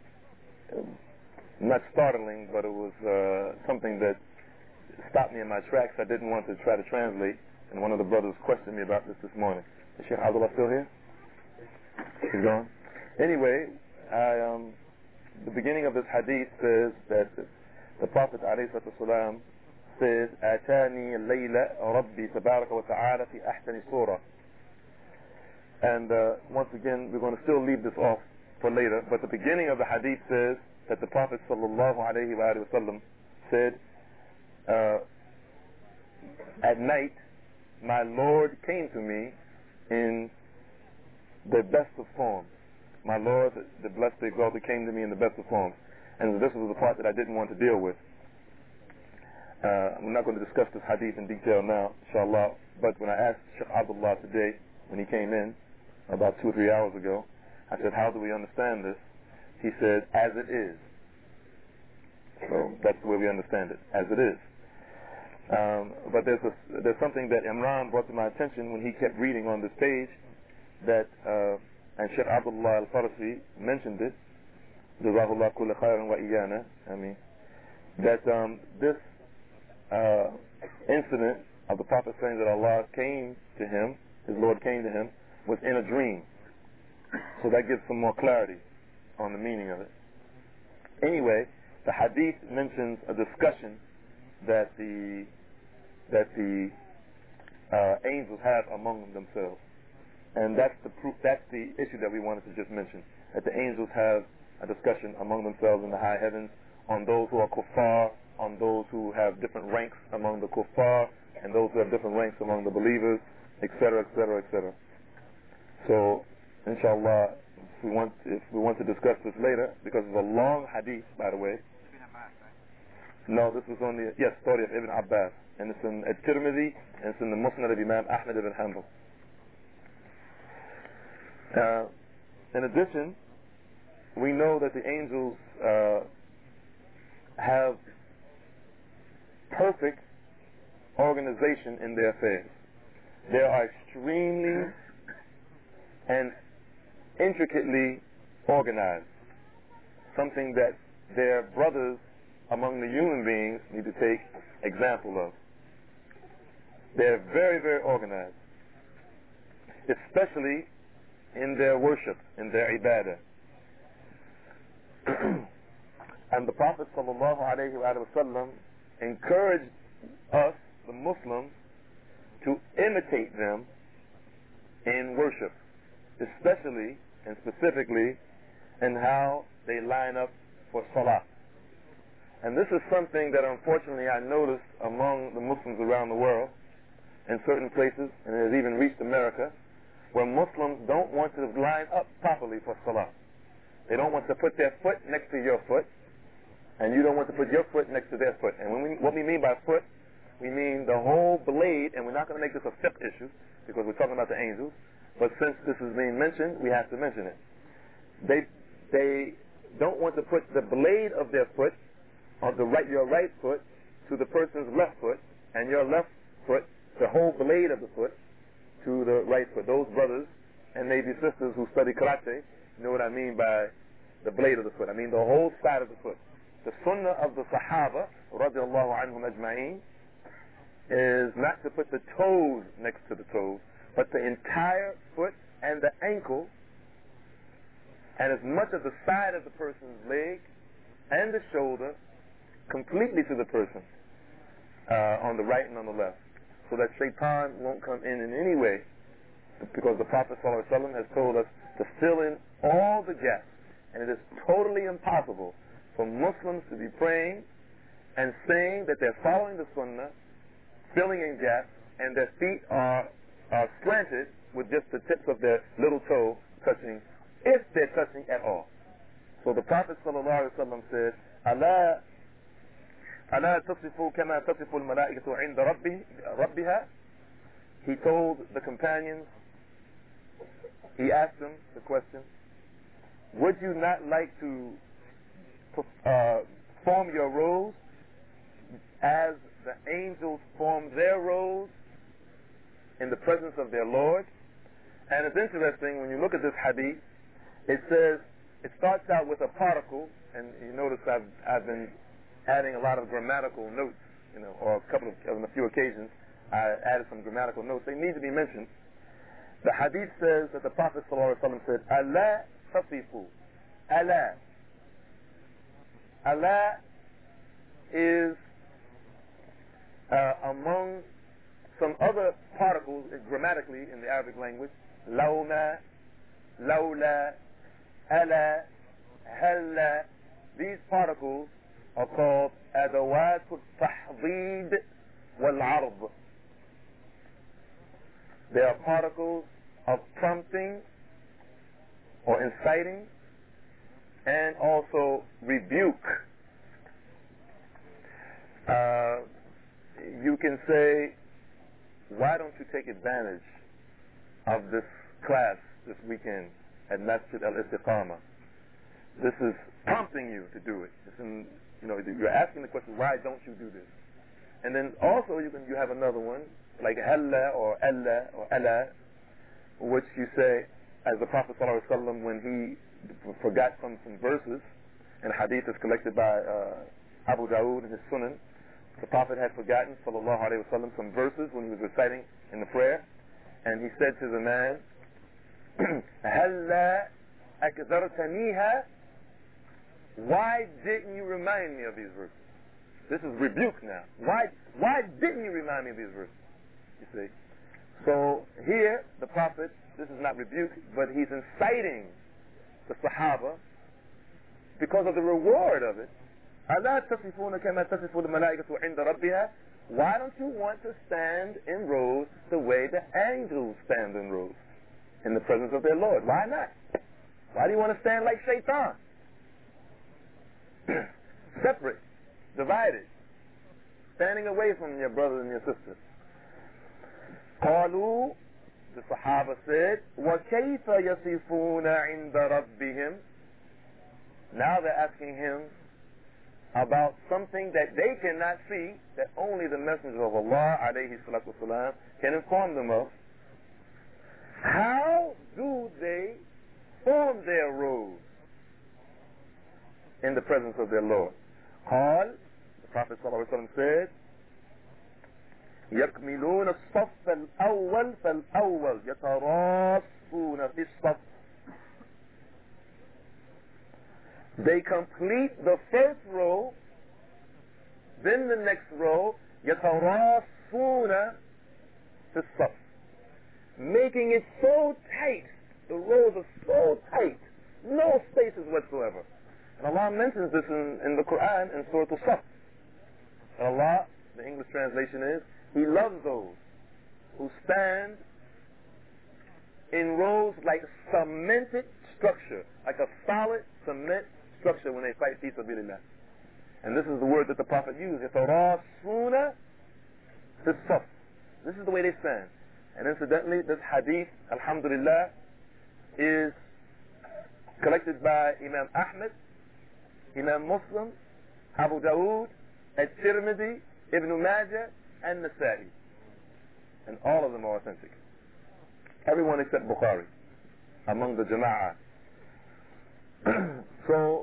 not startling, but it was uh, something that stopped me in my tracks. I didn't want to try to translate, and one of the brothers questioned me about this this morning. Is Sheikh Abdullah still here? He's gone. Anyway, I, um, the beginning of this hadith says that the Prophet ﷺ says, "Atani al-layla Rabbi tabaraka wa ta'ala fi ahsani surah." And uh, once again, we're going to still leave this off for later, but the beginning of the hadith says that the Prophet sallallahu alayhi wa sallam said, uh, "At night, my Lord came to me in the best of forms." My Lord, the blessed, the exalted, came to me in the best of forms. And this was the part that I didn't want to deal with. Uh, I'm not going to discuss this hadith in detail now, inshallah, but when I asked Sheikh Abdullah today, when he came in, about two or three hours ago, I said, "How do we understand this?" He said, "As it is." So that's the way we understand it, as it is. Um, but there's a, there's something that Imran brought to my attention when he kept reading on this page, that uh, and Sheikh Abdullah Al-Farsi mentioned it, Jazahullah kulla khairan wa iyana, I mean, that um, this uh, incident of the Prophet saying that Allah came to him, his Lord came to him, was in a dream. So that gives some more clarity on the meaning of it. Anyway, the hadith mentions a discussion that the that the uh, angels have among themselves, and that's the proof. That's the issue that we wanted to just mention. That the angels have a discussion among themselves in the high heavens on those who are kuffar, on those who have different ranks among the kuffar, and those who have different ranks among the believers, et cetera, et cetera, et cetera. So, inshallah, if we want if we want to discuss this later, because it's a long hadith, by the way. No, this was only yes, story of Ibn Abbas, and it's in At-Tirmidhi, and it's in the Musnad of Imam Ahmad ibn Hanbal. Uh, in addition, we know that the angels uh, have perfect organization in their affairs. They are extremely and intricately organized, something that their brothers among the human beings need to take example of. They're very, very organized, especially in their worship, in their ibadah. And the Prophet sallallahu alayhi wa sallam encouraged us, the Muslims, to imitate them in worship, especially and specifically in how they line up for salah. And this is something that unfortunately I noticed among the Muslims around the world, in certain places, and it has even reached America, where Muslims don't want to line up properly for salah. They don't want to put their foot next to your foot, and you don't want to put your foot next to their foot. And when we, what we mean by foot, we mean the whole blade, and we're not going to make this a fiqh issue, because we're talking about the angels, but since this is being mentioned, we have to mention it. They, they don't want to put the blade of their foot on the right, your right foot to the person's left foot, and your left foot, the whole blade of the foot, to the right foot. Those brothers and maybe sisters who study karate know what I mean by the blade of the foot. I mean the whole side of the foot. The sunnah of the Sahaba, radiallahu anhum ajma'een, is not to put the toes next to the toes, but the entire foot and the ankle, and as much of the side of the person's leg and the shoulder completely to the person uh, on the right and on the left, so that shaitan won't come in in any way, because the Prophet ﷺ has told us to fill in all the gaps, and it is totally impossible for Muslims to be praying and saying that they're following the sunnah, filling in gaps, and their feet are, are slanted with just the tips of their little toe touching, if they're touching at all. So the Prophet sallallahu alaihi wasallam said, "Allah, Allah tasifu kama tasifu al-malaikatu 'inda rabbi rabbiha." He told the companions, he asked them the question, "Would you not like to uh, form your roles as the angels form their roles in the presence of their Lord?" And it's interesting when you look at this hadith. It says, it starts out with a particle, and you notice I've, I've been adding a lot of grammatical notes, you know, or a couple of, on a few occasions, I added some grammatical notes. They need to be mentioned. The hadith says that the Prophet ﷺ said, "Allah tasifu." Allah. Allah is uh, among some other particles grammatically in the Arabic language. Lawma, lawla, ala, halla. These particles are called adawat al-tahdid wal-'ard. They are particles of prompting or inciting and also rebuke. Uh, you can say, why don't you take advantage of this class this weekend at Masjid al-Istiqamah? This is prompting you to do it. It's in, you know, you're asking the question, why don't you do this? And then also you can you have another one, like halla or alla or ala, which you say, as the Prophet ﷺ, when he forgot some, some verses, and hadith is collected by uh, Abu Dawood in his Sunan, the Prophet had forgotten, sallallahu alayhi wa sallam, some verses when he was reciting in the prayer, and he said to the man, halla akdhartaniha, why didn't you remind me of these verses? This is rebuke now. Why why didn't you remind me of these verses? You see. So here, the Prophet, this is not rebuke, but he's inciting the Sahaba because of the reward of it. أَلَا تَصِفُونَ كَمَا تَصِفُ الْمَلَائِكَةُ عِنْدَ رَبِّهَا. Why don't you want to stand in rows the way the angels stand in rows in the presence of their Lord? Why not? Why do you want to stand like Shaitan? Separate, divided, standing away from your brothers and your sisters. قالوا, the Sahaba said, وَكَيْفَ يَصِفُونَ عِنْدَ رَبِّهِمْ. Now they're asking him about something that they cannot see, that only the Messenger of Allah alayhi salatu wasalam can inform them of. How do they form their roles in the presence of their Lord? قال, the Prophet sallallahu alayhi wa sallam said, يكملون الصف الأول فالأول يتراصون في الصف. They complete the first row, then the next row, يتراصون في الصف, making it so tight. The rows are so tight, no spaces whatsoever. And Allah mentions this in, in the Quran in Surah Al-Saf. And Allah, the English translation is, He loves those who stand in rows like cemented structure, like a solid cement structure when they fight fi sabilillah. And this is the word that the Prophet used, يَتَرَاصُونَ فِي الصَّفِّ. This is the way they stand. And incidentally, this hadith, alhamdulillah, is collected by Imam Ahmed, Imam Muslim, Abu Dawood, At-Tirmidhi, Ibn Majah, and Nasa'i. And all of them are authentic. Everyone except Bukhari among the Jama'ah. So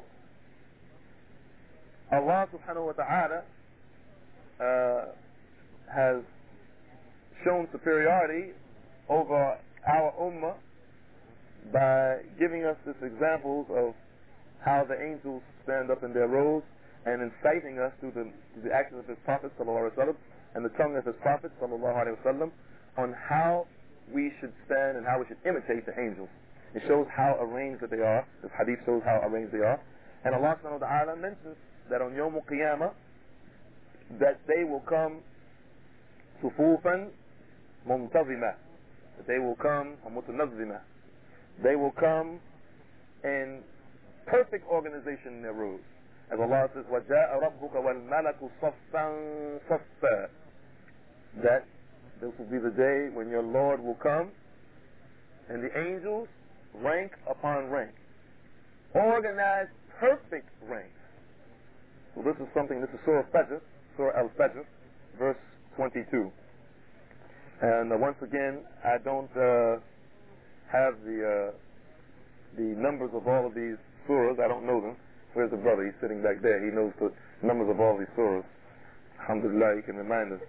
Allah subhanahu wa ta'ala uh, has shown superiority over our ummah by giving us this examples of how the angels stand up in their rows and inciting us through the, through the actions of his Prophet sallallahu alaihi wasallam and the tongue of his Prophet sallallahu alaihi wasallam on how we should stand and how we should imitate the angels. It shows how arranged that they are. This hadith shows how arranged they are. And Allah subhanahu wa ta'ala mentions that on Yawm al-Qiyamah that they will come sufufan mumtazima, that they will come mutanazima. They will come in perfect organization in their rules. As Allah says, وَجَاءَ رَبُّكَ وَالْمَلَكُ صَفًّا صَفًّا. That this will be the day when your Lord will come and the angels rank upon rank. Organized perfect ranks. So this is something, this is Surah Fajr, Surah Al-Fajr, verse twenty-two. And uh, once again, I don't uh, have the uh, the numbers of all of these surahs. I don't know them. Where's the brother? He's sitting back there. He knows the numbers of all these surahs. Alhamdulillah, he can remind us.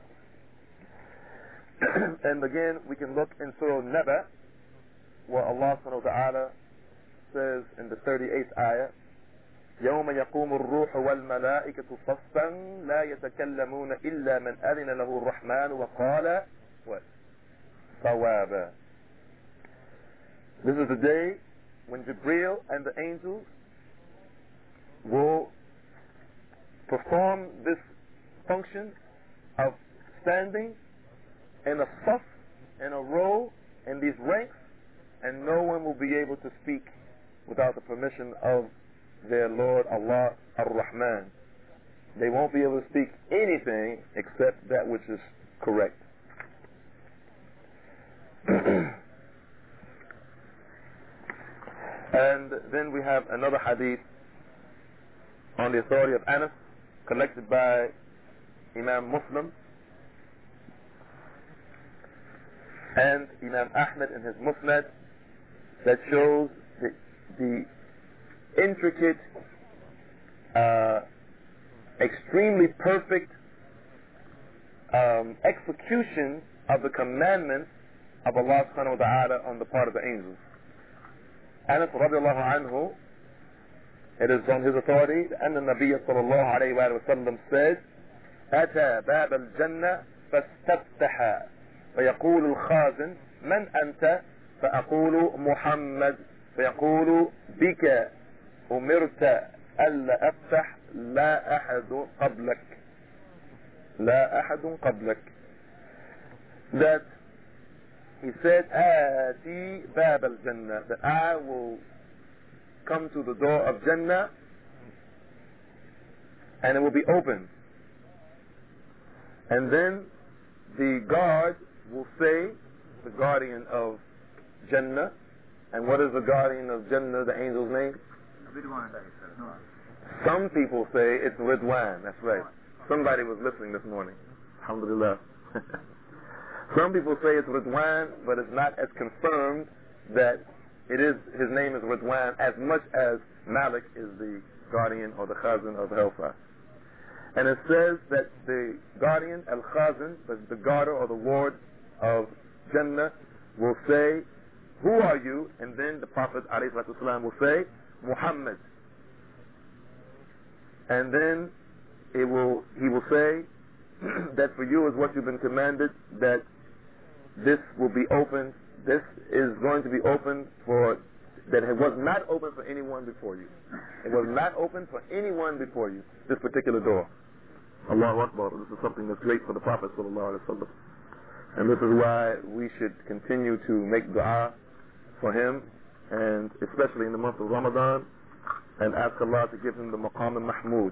And again, we can look in Surah Naba, where Allah subhanahu wa ta'ala says in the thirty-eighth ayah, يوم يقوم الروح والملائكة صفا لا يتكلمون إلا من أذن له الرحمن وقال what? صوابا. This is the day when Jibreel and the angels will perform this function of standing in a saf, in a row, in these ranks, and no one will be able to speak without the permission of their Lord Allah Ar-Rahman. They won't be able to speak anything except that which is correct. And then we have another hadith on the authority of Anas, collected by Imam Muslim and Imam Ahmed in his Musnad, that shows the, the intricate, uh, extremely perfect um, execution of the commandments of Allah subhanahu wa ta'ala on the part of the angels. Anas radiallahu anhu, it is on his authority, أن النبي صلى الله عليه وآله وسلم said, أتى باب الجنة فاستفتح فيقول الخازن من أنت؟ فأقول محمد. فيقول بك أمرت ألا أفتح لا أحد قبلك لا أحد قبلك. That he said, آتي باب الجنة, that I will come to the door of Jannah and it will be open. And then the guard will say, the guardian of Jannah, and what is the guardian of Jannah, the angel's name? Ridwan. Some people say it's Ridwan, that's right. Somebody was listening this morning. Alhamdulillah. Some people say it's Ridwan, but it's not as confirmed that it is, his name is Ridwan, as much as Malik is the guardian or the Khazin of Hellfire. And it says that the guardian, Al-Khazin, the, the guarder or the ward of Jannah, will say, who are you? And then the Prophet ﷺ will say, Muhammad. And then it will, he will say that for you is what you've been commanded, that this will be open, this is going to be open for, that it was not open for anyone before you. It was not open for anyone before you, this particular door. Allahu Akbar. This is something that's great for the Prophet sallallahu alaihi wasallam. And this is why we should continue to make dua for him, and especially in the month of Ramadan, and ask Allah to give him the maqam al-mahmud.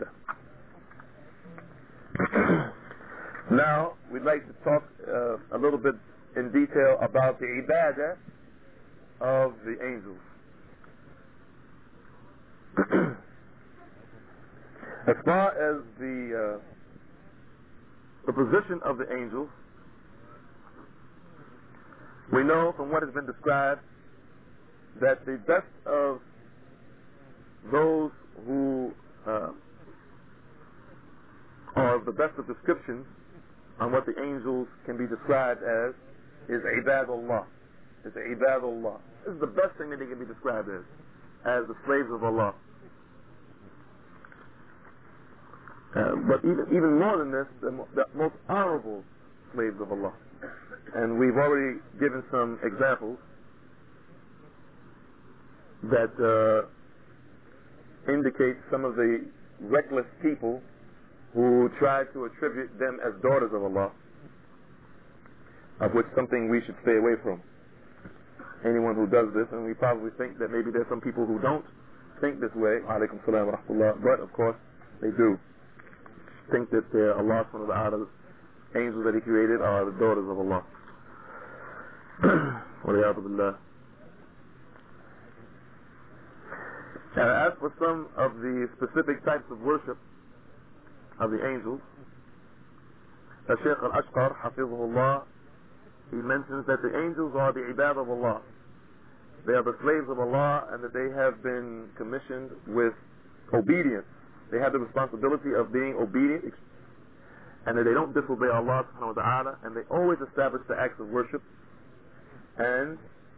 Now, we'd like to talk uh, a little bit in detail about the ibadah of the angels. As far as the uh, the position of the angels, we know from what has been described that the best of those who uh, are the best of descriptions on what the angels can be described as is ibadullah. It's ibadullah. This is the best thing that they can be described as, as the slaves of Allah. Uh, but even, even more than this, the, the most honorable slaves of Allah. And we've already given some examples that uh, indicate some of the reckless people who try to attribute them as daughters of Allah, of which something we should stay away from. Anyone who does this, and we probably think that maybe there's some people who don't think this way, alaykum salam wa rahmatullah, but of course they do think that uh, Allah subhanahu wa ta'ala's angels that He created are the daughters of Allah. Waliyadu billah. And as for some of the specific types of worship of the angels, the Shaykh al-Ashqar, hafizahullah, he mentions that the angels are the ibad of Allah. They are the slaves of Allah, and that they have been commissioned with obedience. They have the responsibility of being obedient, and that they don't disobey Allah subhanahu wa ta'ala, and they always establish the acts of worship, and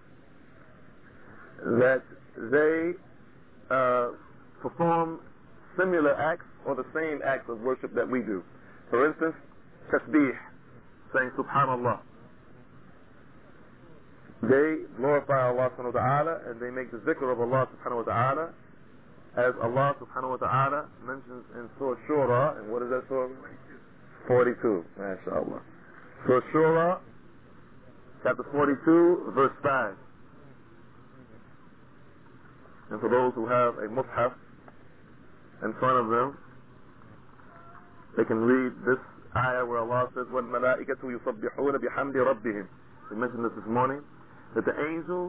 that they uh, perform similar acts or the same acts of worship that we do. For instance, tasbih, saying subhanallah. They glorify Allah subhanahu wa ta'ala, and they make the zikr of Allah subhanahu wa ta'ala, as Allah subhanahu wa ta'ala mentions in Surah Shura. And what is that surah? forty-two. MashaAllah. Surah Shura, chapter forty-two, verse five. And for those who have a mushaf in front of them, they can read this ayah where Allah says, وَالْمَلَائِكَةُ يُصَبِّحُونَ بِحَمْدِ رَبِّهِمْ. We mentioned this this morning, that the angels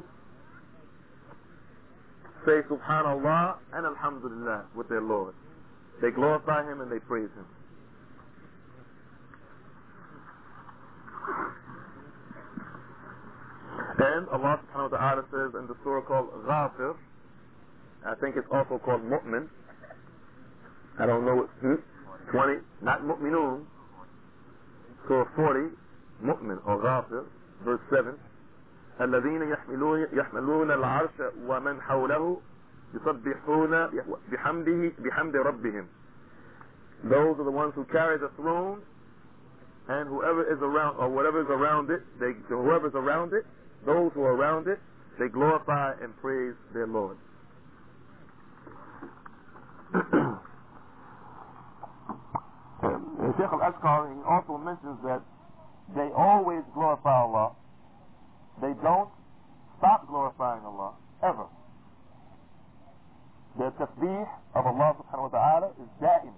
say subhanallah and alhamdulillah with their Lord. They glorify Him and they praise Him. And Allah subhanahu wa ta'ala says in the surah called Ghafir, I think it's also called Mu'min, I don't know what, hmm? twenty, not Mu'minun, surah forty, Mu'min or Ghafir, verse seven, الذين يحملون يحملون العرش ومن حوله يسبحون بحمده بحمد ربهم. Those are the ones who carry the throne, and whoever is around, or whatever is around it, they, whoever is around it, those who are around it, they glorify and praise their Lord. Shaykh al-Ashqar, he also mentions that they always glorify Allah. They don't stop glorifying Allah, ever. The tasbih of Allah subhanahu wa ta'ala is da'im.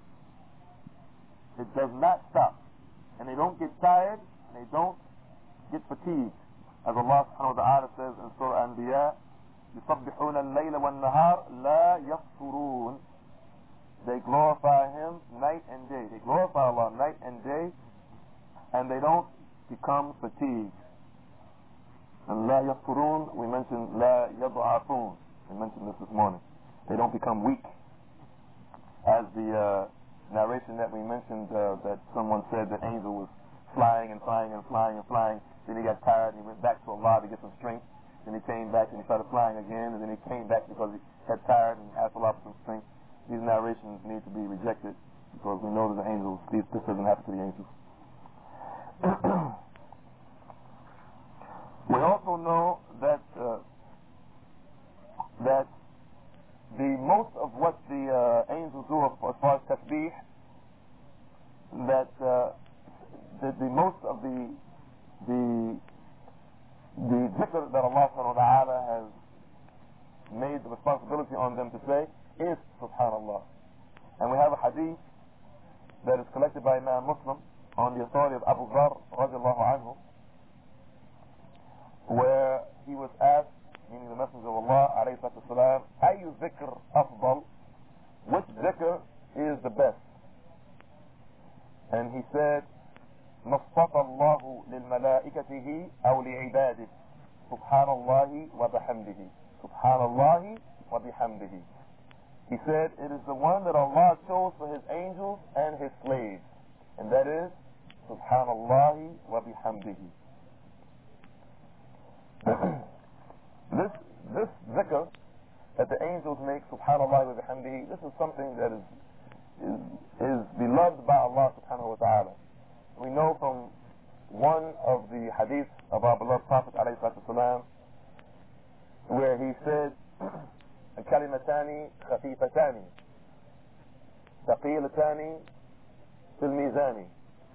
It does not stop. And they don't get tired, and they don't get fatigued. As Allah subhanahu wa ta'ala says in Surah Anbiya, يُصَبِّحُونَ اللَّيْلَ وَالنَّهَارِ لَا يَفْطُرُونَ. They glorify Him night and day. They glorify Allah night and day, and they don't become fatigued. And la yafturun, we mentioned la yad'afun. We mentioned this this morning. They don't become weak. As the uh, narration that we mentioned, uh, that someone said that angel was flying and flying and flying and flying. Then he got tired and he went back to Allah to get some strength. Then he came back and he started flying again. And then he came back because he got tired and asked Allah for some strength. These narrations need to be rejected because we know that the angels, these, this doesn't happen to the angels. We also know that uh, that the most of what the uh, angels do as far as tasbih, that uh, the, the most of the the the dhikr that Allah subhanahu wa ta'ala has made the responsibility on them to say is subhanallah. And we have a hadith that is collected by Imam Muslim on the authority of Abu Dharr radiallahu anhu, where he was asked, meaning the Messenger of Allah alayhi salatu wasalam, أي ذكر أفضل? Which dhikr is the best? And he said, ما اصطفى الله للملائكته أو لعباده سبحان الله وبحمده سبحان الله وبحمده. He said, it is the one that Allah chose for His angels and His slaves, and that is Subhanallah wa bihamdihi. This this zikr that the angels make, Subhanallah wa bihamdihi, this is something that is is, is beloved by Allah subhanahu wa ta'ala. We know from one of the hadiths of our beloved Prophet alayhi salatu wasalam, where he said, الكلمتان خفيفتان ثقيلتان في الميزان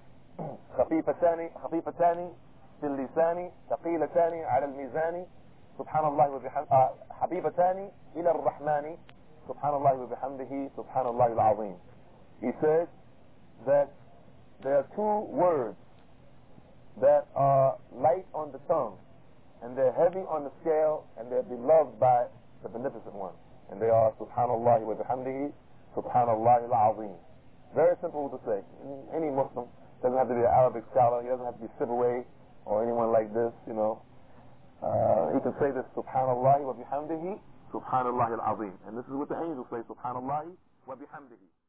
خفيفتان خفيفتان في اللسان ثقيلتان على الميزان Subhanallah wa bihamdihi, uh, Habibatani ila ar-Rahmani, Subhanallah wa bihamdihi, Subhanallah al-Azim. He said that there are two words that are light on the tongue, and they're heavy on the scale, and they're beloved by the Beneficent One. And they are Subhanallah wa bihamdihi, Subhanallah al-Azim. Very simple to say. Any Muslim doesn't have to be an Arabic scholar. He doesn't have to be Sibawayh or anyone like this, you know. Uh, he can say this, Subhanallah wa bihamdihi, Subhanallah al-Azim. And this is what the angels say, Subhanallah wa bihamdihi.